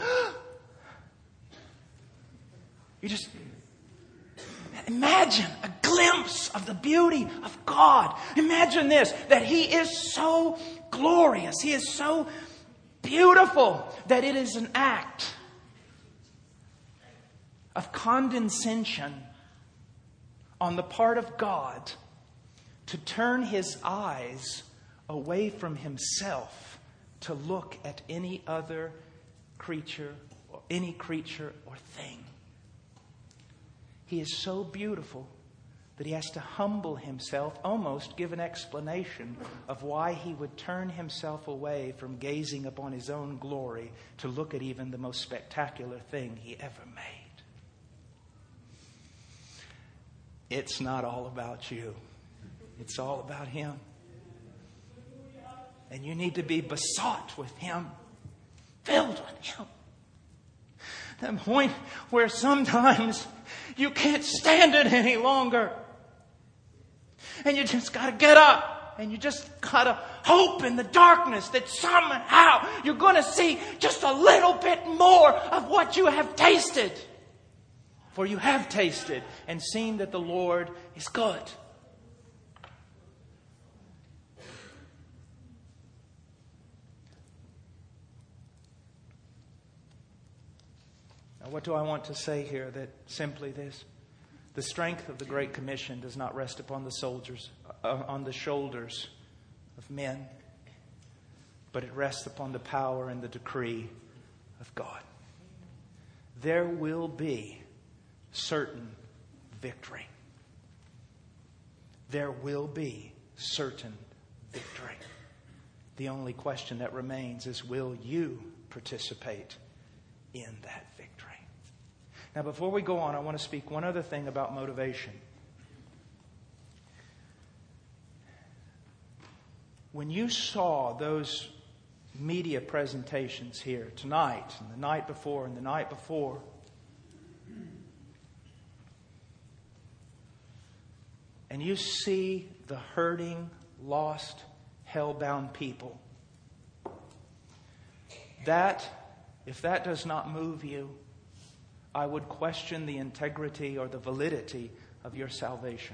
you just imagine a glimpse of the beauty of God. Imagine this, that He is so glorious. He is so beautiful that it is an act of condescension on the part of God to turn His eyes away from Himself to look at any other creature or thing. He is so beautiful that He has to humble Himself, almost give an explanation of why He would turn Himself away from gazing upon His own glory to look at even the most spectacular thing He ever made. It's not all about you. It's all about Him. And you need to be besought with Him, filled with Him. That point where sometimes you can't stand it any longer. And you just got to get up. And you just got to hope in the darkness that somehow you're going to see just a little bit more of what you have tasted. For you have tasted and seen that the Lord is good. Now, what do I want to say here? That simply this: the strength of the Great Commission does not rest upon the shoulders of men, but it rests upon the power and the decree of God. There will be certain victory. There will be certain victory. The only question that remains is, will you participate in that victory? Now, before we go on, I want to speak one other thing about motivation. When you saw those media presentations here tonight and the night before and the night before, and you see the hurting, lost, hell-bound people, if that does not move you, I would question the integrity or the validity of your salvation.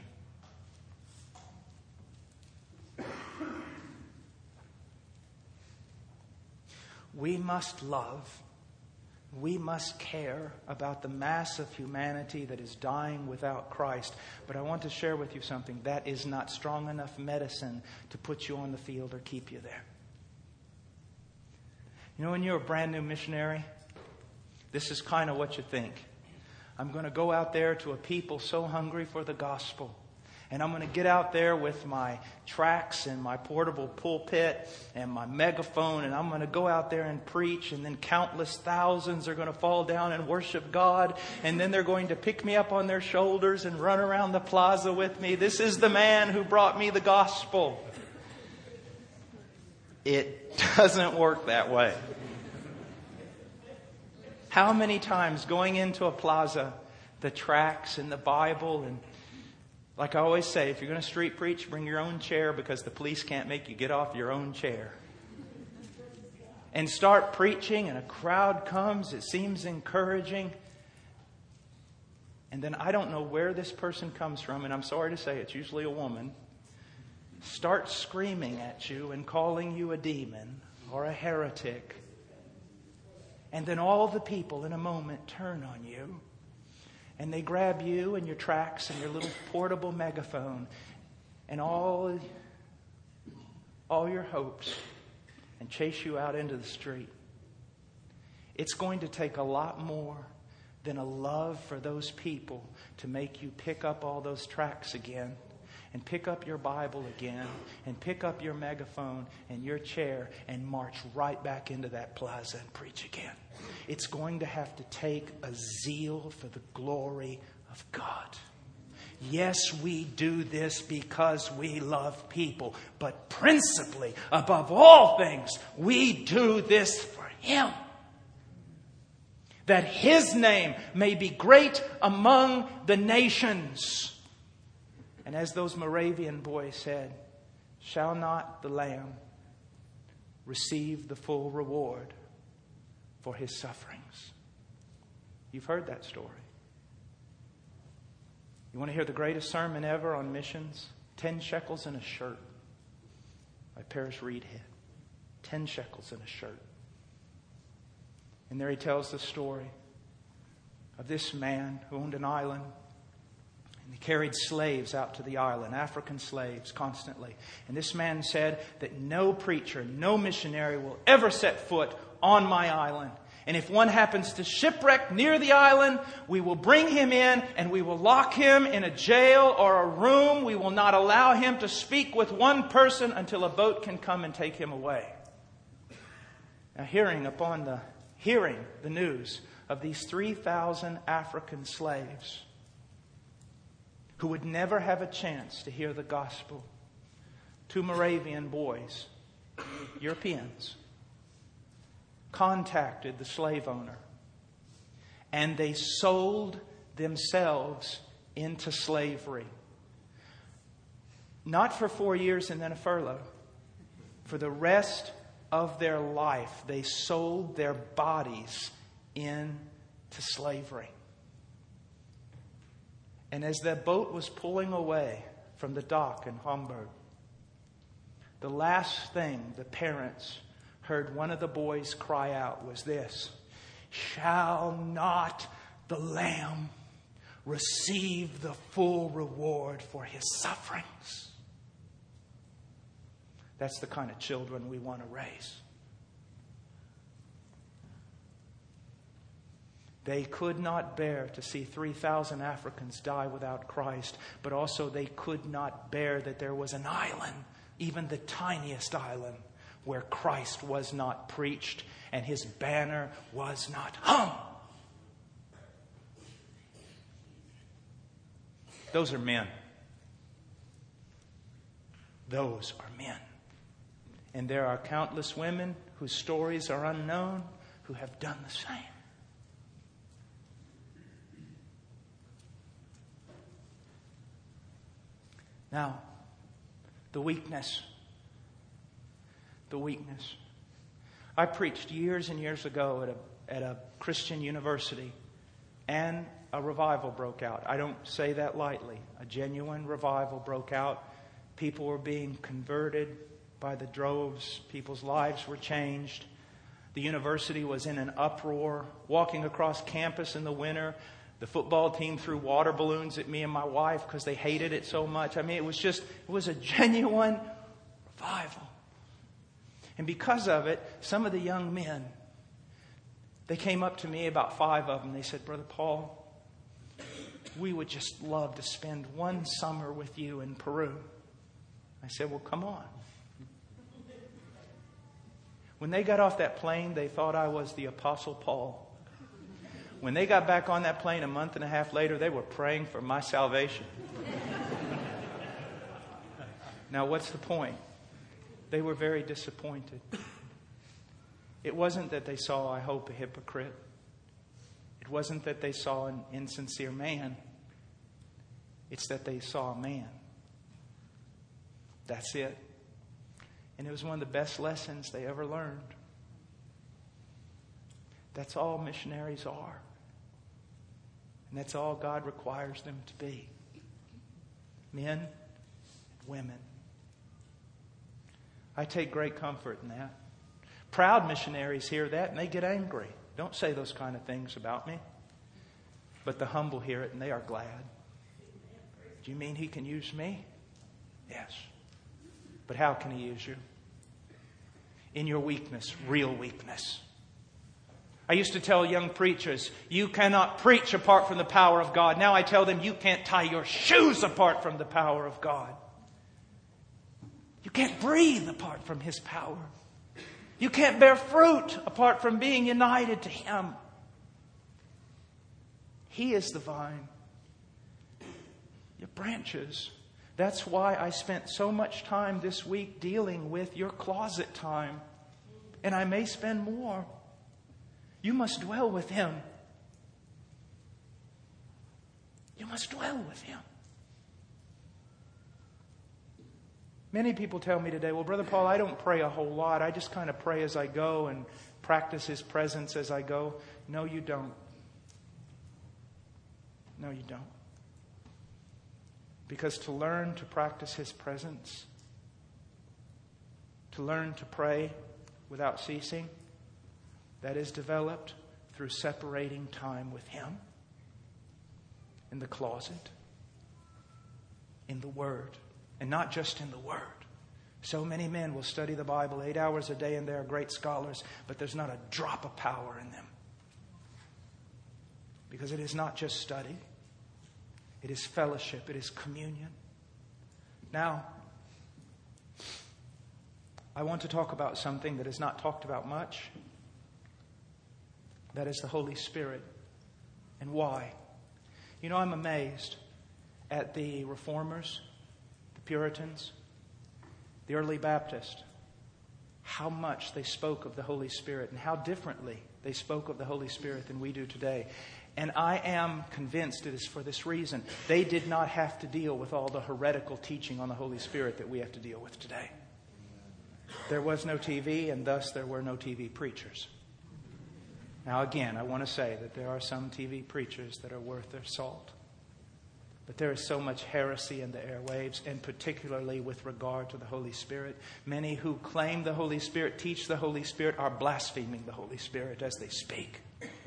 We must love. We must care about the mass of humanity that is dying without Christ. But I want to share with you something. That is not strong enough medicine to put you on the field or keep you there. You know, when you're a brand new missionary, this is kind of what you think. I'm going to go out there to a people so hungry for the gospel. And I'm going to get out there with my tracts and my portable pulpit and my megaphone. And I'm going to go out there and preach. And then countless thousands are going to fall down and worship God. And then they're going to pick me up on their shoulders and run around the plaza with me. This is the man who brought me the gospel. It doesn't work that way. How many times going into a plaza, the tracts and the Bible, and like I always say, if you're going to street preach, bring your own chair, because the police can't make you get off your own chair. And start preaching, and a crowd comes. It seems encouraging. And then I don't know where this person comes from, and I'm sorry to say it's usually a woman, starts screaming at you and calling you a demon or a heretic. And then all the people in a moment turn on you. And they grab you and your tracts and your little portable megaphone and all your hopes and chase you out into the street. It's going to take a lot more than a love for those people to make you pick up all those tracts again and pick up your Bible again and pick up your megaphone and your chair and march right back into that plaza and preach again. It's going to have to take a zeal for the glory of God. Yes, we do this because we love people, but principally, above all things, we do this for Him. That His name may be great among the nations. And as those Moravian boys said, shall not the Lamb receive the full reward for His sufferings? You've heard that story. You want to hear the greatest sermon ever on missions? 10 shekels and a shirt by Paris Reedhead. 10 shekels and a shirt. And there he tells the story of this man who owned an island. And he carried slaves out to the island, African slaves, constantly. And this man said that no preacher, no missionary will ever set foot on my island. And if one happens to shipwreck near the island, we will bring him in and we will lock him in a jail or a room. We will not allow him to speak with one person until a boat can come and take him away. Now, hearing the news of these 3,000 African slaves who would never have a chance to hear the gospel, 2 Moravian boys, Europeans, contacted the slave owner, and they sold themselves into slavery. Not for 4 years and then a furlough. For the rest of their life, they sold their bodies into slavery. And as the boat was pulling away from the dock in Hamburg, the last thing the parents heard one of the boys cry out was this: "Shall not the Lamb receive the full reward for his sufferings?" That's the kind of children we want to raise. They could not bear to see 3,000 Africans die without Christ, but also they could not bear that there was an island, even the tiniest island, where Christ was not preached and his banner was not hung. Those are men. Those are men. And there are countless women whose stories are unknown who have done the same. Now, the weakness. The weakness. I preached years and years ago at a Christian university, and a revival broke out. I don't say that lightly. A genuine revival broke out. People were being converted by the droves. People's lives were changed. The university was in an uproar. Walking across campus in the winter, the football team threw water balloons at me and my wife because they hated it so much. I mean, it was a genuine revival. And because of it, some of the young men, they came up to me, about 5 of them. They said, "Brother Paul, we would just love to spend one summer with you in Peru." I said, "Well, come on." When they got off that plane, they thought I was the Apostle Paul. When they got back on that plane a month and a half later, they were praying for my salvation. Now, what's the point? They were very disappointed. It wasn't that they saw, I hope, a hypocrite. It wasn't that they saw an insincere man. It's that they saw a man. That's it. And it was one of the best lessons they ever learned. That's all missionaries are. And that's all God requires them to be. Men and women. I take great comfort in that. Proud missionaries hear that and they get angry. Don't say those kind of things about me. But the humble hear it and they are glad. Do you mean he can use me? Yes. But how can he use you? In your weakness, real weakness. I used to tell young preachers, you cannot preach apart from the power of God. Now I tell them, you can't tie your shoes apart from the power of God. You can't breathe apart from his power. You can't bear fruit apart from being united to him. He is the vine. Your branches. That's why I spent so much time this week dealing with your closet time. And I may spend more. You must dwell with him. You must dwell with him. Many people tell me today, well, Brother Paul, I don't pray a whole lot. I just kind of pray as I go and practice his presence as I go. No, you don't. No, you don't. Because to learn to practice his presence, to learn to pray without ceasing, that is developed through separating time with him. in the closet, in the Word, and not just in the Word. So many men will study the Bible 8 hours a day and they are great scholars, but there's not a drop of power in them. Because it is not just study. It is fellowship. It is communion. Now, I want to talk about something that is not talked about much. That is the Holy Spirit. And why? You know, I'm amazed at the Reformers, the Puritans, the early Baptists, how much they spoke of the Holy Spirit and how differently they spoke of the Holy Spirit than we do today. And I am convinced it is for this reason. They did not have to deal with all the heretical teaching on the Holy Spirit that we have to deal with today. There was no TV, and thus there were no TV preachers. Now again, I want to say that there are some TV preachers that are worth their salt. But there is so much heresy in the airwaves, and particularly with regard to the Holy Spirit. Many who claim the Holy Spirit, teach the Holy Spirit, are blaspheming the Holy Spirit as they speak.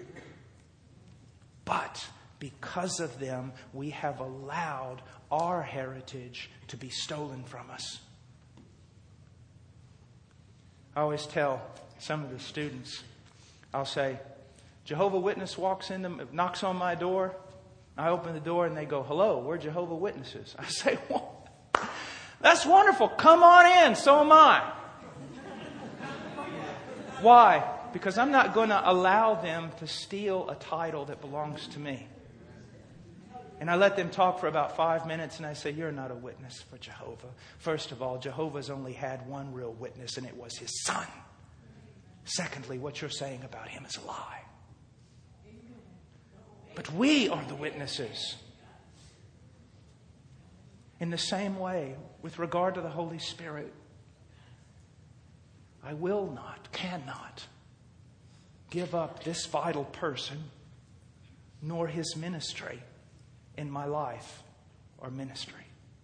But because of them, we have allowed our heritage to be stolen from us. I always tell some of the students, I'll say, Jehovah's Witness walks in, knocks on my door. I open the door and they go, hello, we're Jehovah's Witnesses. I say, well, that's wonderful. Come on in. So am I. Why? Because I'm not going to allow them to steal a title that belongs to me. And I let them talk for about 5 minutes and I say, you're not a witness for Jehovah. First of all, Jehovah's only had one real witness and it was his son. Secondly, what you're saying about him is a lie. But we are the witnesses. In the same way, with regard to the Holy Spirit, I will not, cannot give up this vital person nor his ministry in my life or ministry.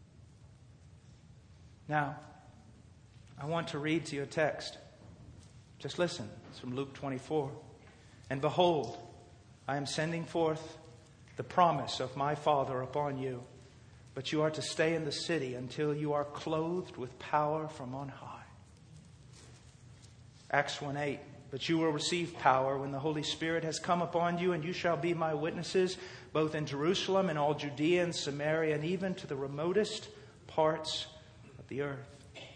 Now, I want to read to you a text. Just listen. It's from Luke 24. And behold, I am sending forth the promise of my Father upon you, but you are to stay in the city until you are clothed with power from on high. Acts 1:8. But you will receive power when the Holy Spirit has come upon you, and you shall be my witnesses, both in Jerusalem and all Judea and Samaria, and even to the remotest parts of the earth.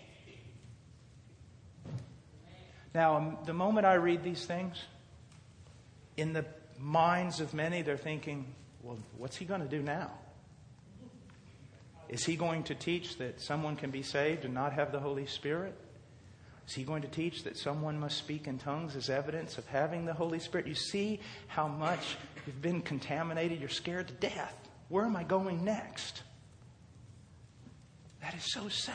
Now, the moment I read these things, in the minds of many, they're thinking, well, what's he going to do now? Is he going to teach that someone can be saved and not have the Holy Spirit? Is he going to teach that someone must speak in tongues as evidence of having the Holy Spirit? You see how much you've been contaminated. You're scared to death. Where am I going next? That is so sad.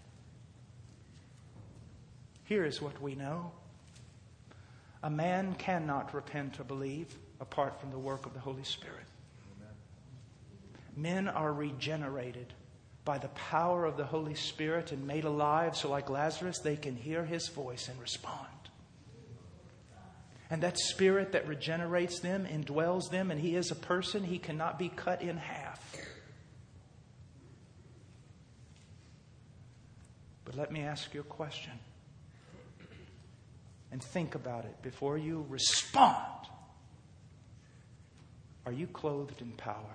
Here is what we know. A man cannot repent or believe apart from the work of the Holy Spirit. Men are regenerated by the power of the Holy Spirit and made alive, so like Lazarus, they can hear his voice and respond. And that Spirit that regenerates them, indwells them, and he is a person, he cannot be cut in half. But let me ask you a question. And think about it before you respond. Are you clothed in power?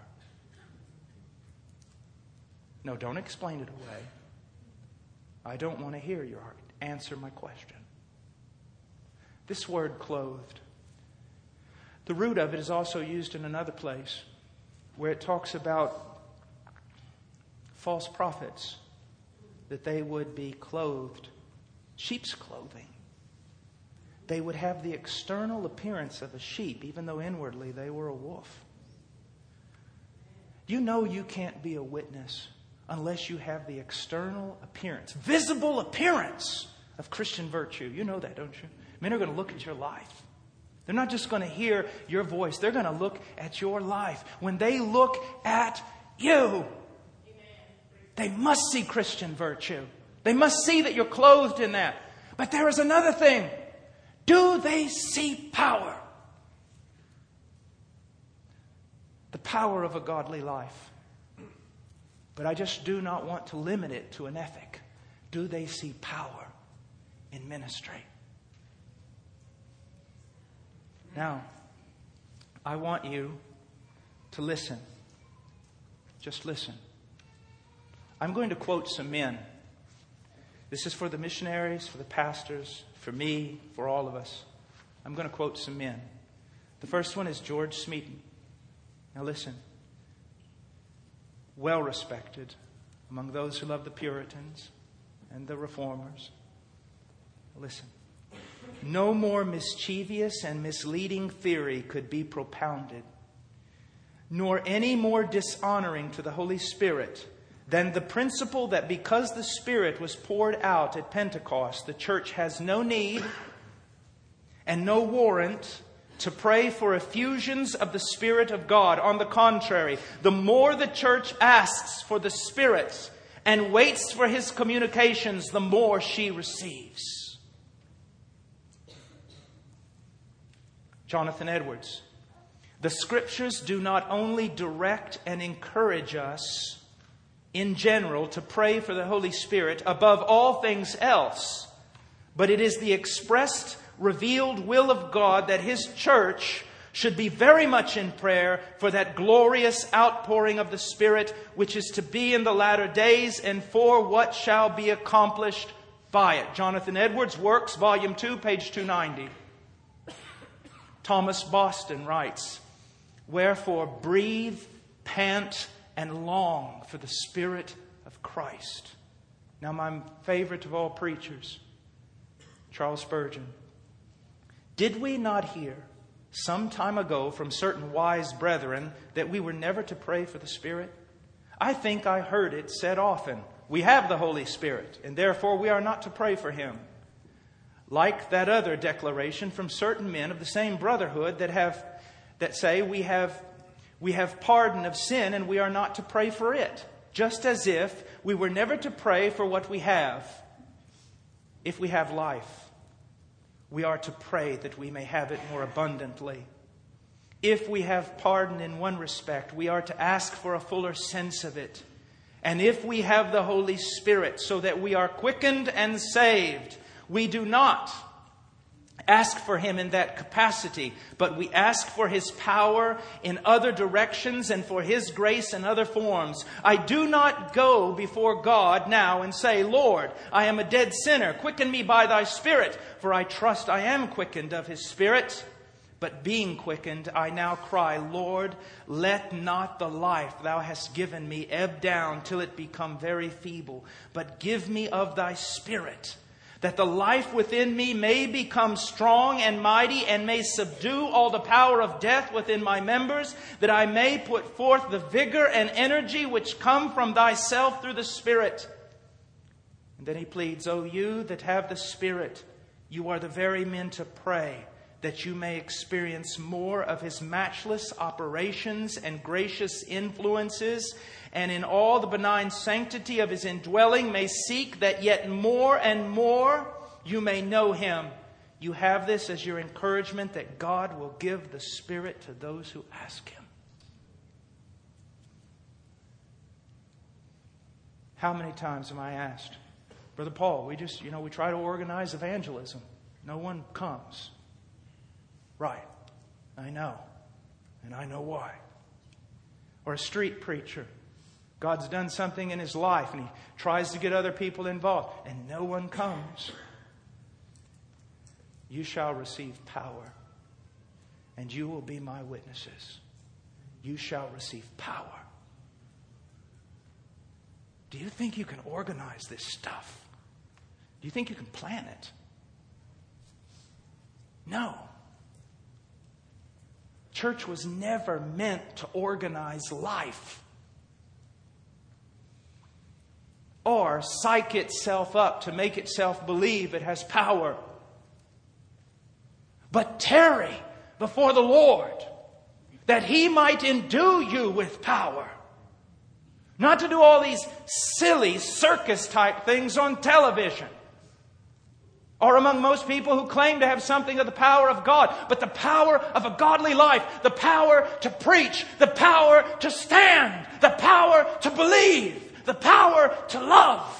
No, don't explain it away. I don't want to hear your heart. Answer my question. This word clothed, the root of it is also used in another place where it talks about false prophets, that they would be clothed, sheep's clothing. They would have the external appearance of a sheep, even though inwardly they were a wolf. You know you can't be a witness unless you have the external appearance, visible appearance of Christian virtue. You know that, don't you? Men are going to look at your life. They're not just going to hear your voice. They're going to look at your life. When they look at you, they must see Christian virtue. They must see that you're clothed in that. But there is another thing. Do they see power? The power of a godly life. But I just do not want to limit it to an ethic. Do they see power in ministry? Now, I want you to listen. Just listen. I'm going to quote some men. This is for the missionaries, for the pastors, for me, for all of us. I'm going to quote some men. The first one is George Smeaton. Now listen. Well respected among those who love the Puritans and the Reformers. Listen. No more mischievous and misleading theory could be propounded, nor any more dishonoring to the Holy Spirit than the principle that because the Spirit was poured out at Pentecost, the church has no need and no warrant to pray for effusions of the Spirit of God. On the contrary, the more the church asks for the Spirit and waits for His communications, the more she receives. Jonathan Edwards. The Scriptures do not only direct and encourage us in general to pray for the Holy Spirit above all things else, but it is the expressed, revealed will of God that His church should be very much in prayer for that glorious outpouring of the Spirit which is to be in the latter days, and for what shall be accomplished by it. Jonathan Edwards, Works, Volume 2, page 290. Thomas Boston writes, wherefore breathe, pant, and long for the Spirit of Christ. Now my favorite of all preachers, Charles Spurgeon. Did we not hear some time ago from certain wise brethren that we were never to pray for the Spirit? I think I heard it said often, we have the Holy Spirit, and therefore we are not to pray for Him. Like that other declaration from certain men of the same brotherhood that say we have pardon of sin and we are not to pray for it. Just as if we were never to pray for what we have. If we have life, we are to pray that we may have it more abundantly. If we have pardon in one respect, we are to ask for a fuller sense of it. And if we have the Holy Spirit so that we are quickened and saved, we do not ask for Him in that capacity, but we ask for His power in other directions and for His grace in other forms. I do not go before God now and say, Lord, I am a dead sinner. Quicken me by Thy Spirit, for I trust I am quickened of His Spirit. But being quickened, I now cry, Lord, let not the life Thou hast given me ebb down till it become very feeble, but give me of Thy Spirit, that the life within me may become strong and mighty and may subdue all the power of death within my members, that I may put forth the vigor and energy which come from Thyself through the Spirit. And then he pleads, O you that have the Spirit, you are the very men to pray, that you may experience more of His matchless operations and gracious influences, and in all the benign sanctity of His indwelling may seek that yet more and more you may know Him. You have this as your encouragement that God will give the Spirit to those who ask Him. How many times am I asked, Brother Paul, we try to organize evangelism. No one comes. Right. I know. And I know why. Or a street preacher. God's done something in his life and he tries to get other people involved and no one comes. You shall receive power and you will be my witnesses. You shall receive power. Do you think you can organize this stuff? Do you think you can plan it? No. Church was never meant to organize life or psych itself up to make itself believe it has power. But tarry before the Lord that He might endue you with power. Not to do all these silly circus type things on television. or among most people who claim to have something of the power of God. But the power of a godly life, the power to preach, the power to stand, the power to believe, the power to love.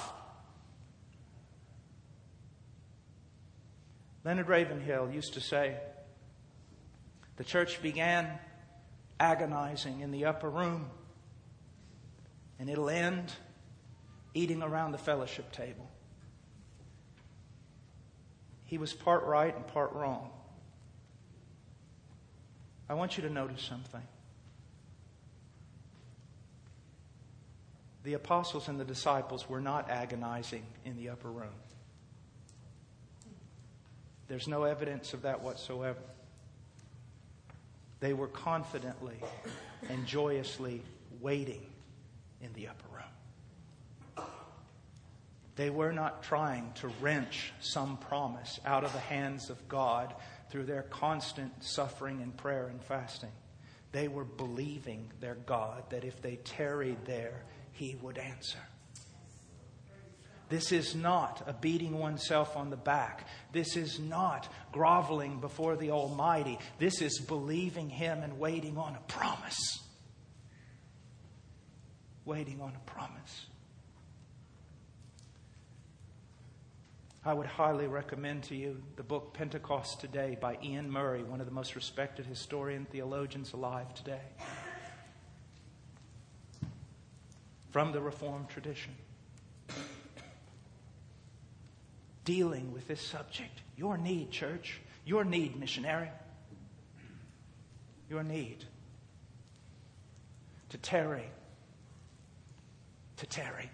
Leonard Ravenhill used to say, the church began agonizing in the upper room, and it'll end eating around the fellowship table. He was part right and part wrong. I want you to notice something. The apostles and the disciples were not agonizing in the upper room. There's no evidence of that whatsoever. They were confidently and joyously waiting in the upper room. They were not trying to wrench some promise out of the hands of God through their constant suffering and prayer and fasting. They were believing their God that if they tarried there, He would answer. This is not a beating oneself on the back. This is not groveling before the Almighty. This is believing Him and waiting on a promise. Waiting on a promise. I would highly recommend to you the book Pentecost Today by Ian Murray, one of the most respected historian theologians alive today. From the Reformed tradition. Dealing with this subject. Your need, church. Your need, missionary. Your need. To tarry. To tarry.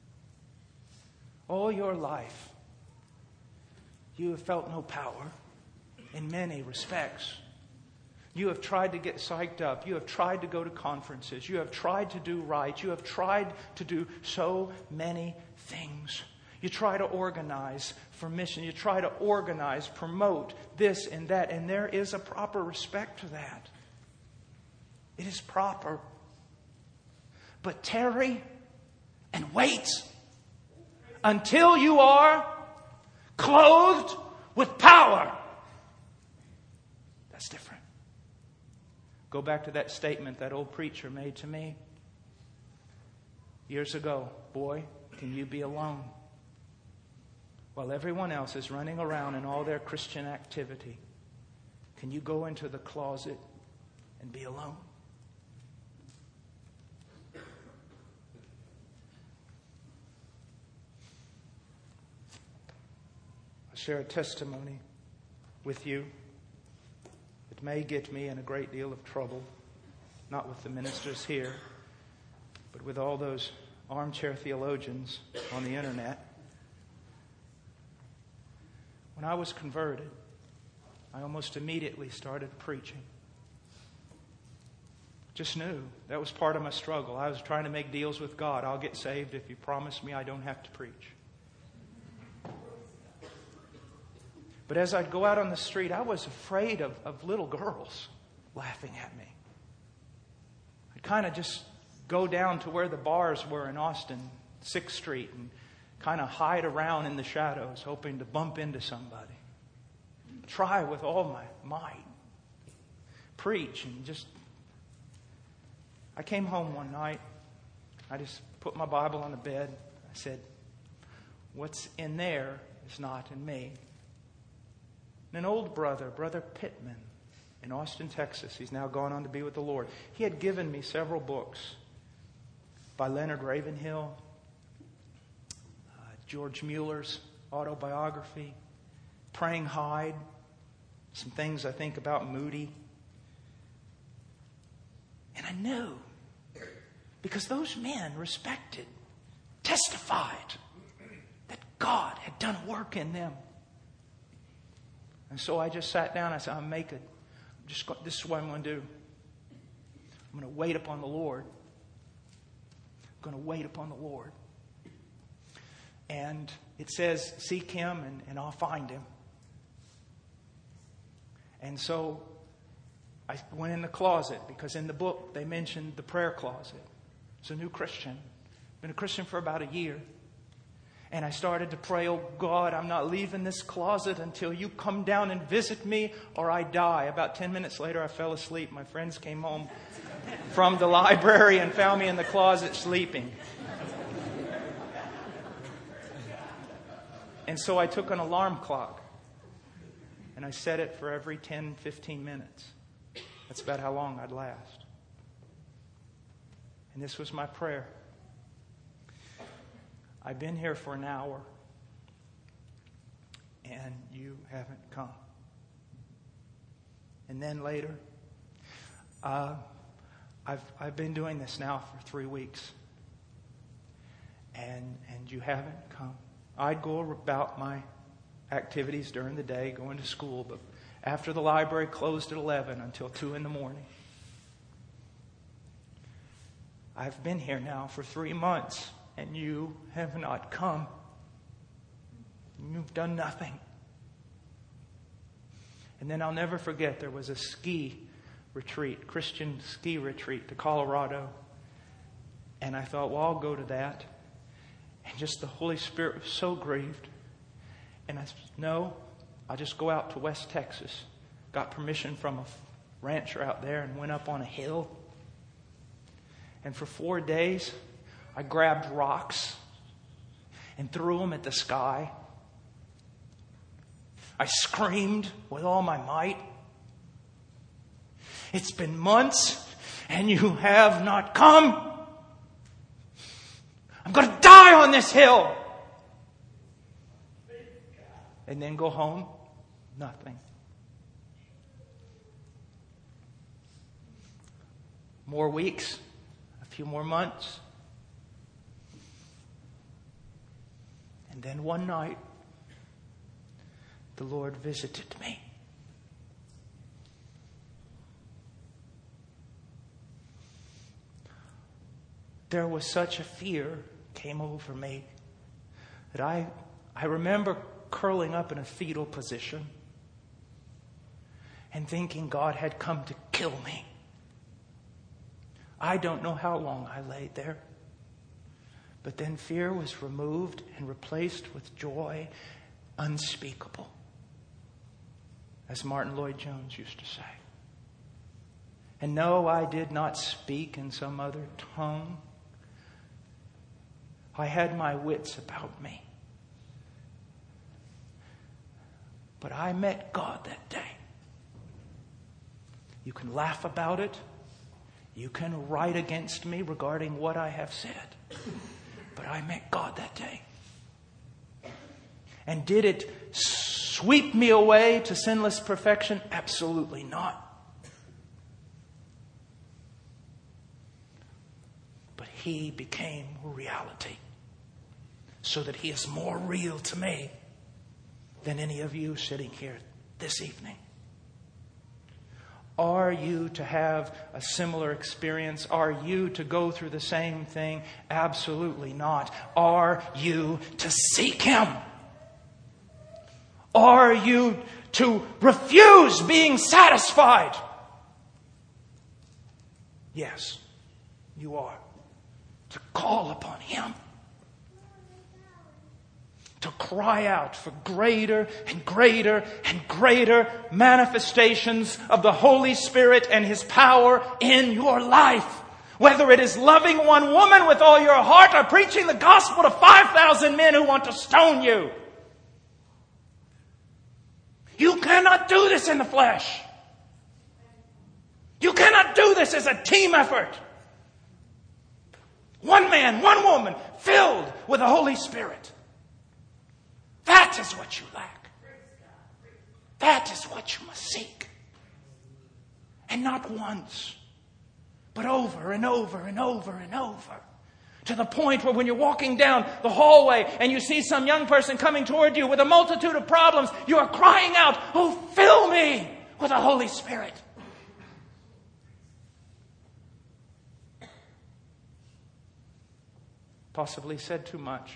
All your life, you have felt no power in many respects. You have tried to get psyched up. You have tried to go to conferences. You have tried to do right. You have tried to do so many things. You try to organize for mission. You try to organize, promote this and that. And there is a proper respect to that. It is proper. But tarry and wait until you are clothed with power. That's different. Go back to that statement that old preacher made to me years ago. Boy, can you be alone? While everyone else is running around in all their Christian activity, can you go into the closet and be alone? I'll share a testimony with you. It may get me in a great deal of trouble, not with the ministers here, but with all those armchair theologians on the internet. When I was converted, I almost immediately started preaching. Just knew that was part of my struggle. I was trying to make deals with God. I'll get saved if you promise me I don't have to preach. But as I'd go out on the street, I was afraid of little girls laughing at me. I'd kind of just go down to where the bars were in Austin, 6th Street, and kind of hide around in the shadows, hoping to bump into somebody. Try with all my might. Preach and just... I came home one night. I just put my Bible on the bed. I said, what's in there is not in me. And an old brother, Brother Pittman, in Austin, Texas, he's now gone on to be with the Lord. He had given me several books by Leonard Ravenhill, George Mueller's autobiography, Praying Hyde, some things I think about Moody. And I knew, because those men respected, testified that God had done a work in them. And so I just sat down. I said, this is what I'm going to do. I'm going to wait upon the Lord. I'm going to wait upon the Lord. And it says, seek Him and I'll find Him. And so I went in the closet, because in the book they mentioned the prayer closet. It's a new Christian. Been a Christian for about a year. And I started to pray, oh God, I'm not leaving this closet until you come down and visit me or I die. About 10 minutes later, I fell asleep. My friends came home from the library and found me in the closet sleeping. And so I took an alarm clock and I set it for every 10, 15 minutes. That's about how long I'd last. And this was my prayer. I've been here for an hour and you haven't come. And then later, I've been doing this now for 3 weeks and you haven't come. I'd go about my activities during the day, going to school, but after the library closed at 11 until 2 in the morning. I've been here now for 3 months. And you have not come. You've done nothing. And then I'll never forget, there was a ski retreat, Christian ski retreat to Colorado. And I thought, well, I'll go to that. And just the Holy Spirit was so grieved. And I said, no, I'll just go out to West Texas. Got permission from a rancher out there and went up on a hill. And for 4 days, I grabbed rocks and threw them at the sky. I screamed with all my might. It's been months and you have not come. I'm going to die on this hill. And then go home. Nothing. More weeks. A few more months. And then one night, the Lord visited me. There was such a fear came over me that I remember curling up in a fetal position and thinking God had come to kill me. I don't know how long I laid there. But then fear was removed and replaced with joy unspeakable, as Martin Lloyd-Jones used to say. And no, I did not speak in some other tongue. I had my wits about me. But I met God that day. You can laugh about it. You can write against me regarding what I have said. But I met God that day. And did it sweep me away to sinless perfection? Absolutely not. But He became reality. So that He is more real to me than any of you sitting here this evening. Are you to have a similar experience? Are you to go through the same thing? Absolutely not. Are you to seek Him? Are you to refuse being satisfied? Yes, you are. To call upon Him. To cry out for greater and greater and greater manifestations of the Holy Spirit and His power in your life. Whether it is loving one woman with all your heart or preaching the gospel to 5,000 men who want to stone you. You cannot do this in the flesh. You cannot do this as a team effort. One man, one woman, filled with the Holy Spirit. That is what you lack. That is what you must seek. And not once, but over and over and over and over. To the point where when you're walking down the hallway and you see some young person coming toward you with a multitude of problems, you are crying out, "Oh, fill me with the Holy Spirit." Possibly said too much.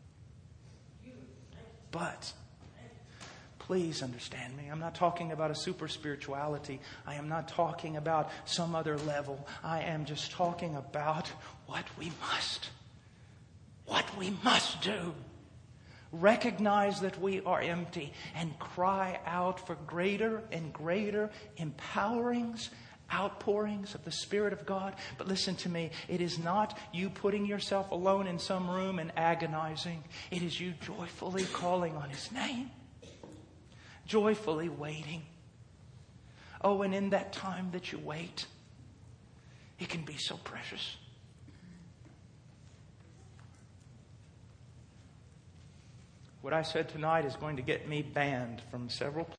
But please understand me. I'm not talking about a super spirituality. I am not talking about some other level. I am just talking about what we must do. recognize that we are empty, and cry out for greater and greater empowerings, outpourings of the Spirit of God. But listen to me, it is not you putting yourself alone in some room and agonizing. It is you joyfully calling on His name, joyfully waiting. Oh, and in that time that you wait, it can be so precious. What I said tonight is going to get me banned from several places.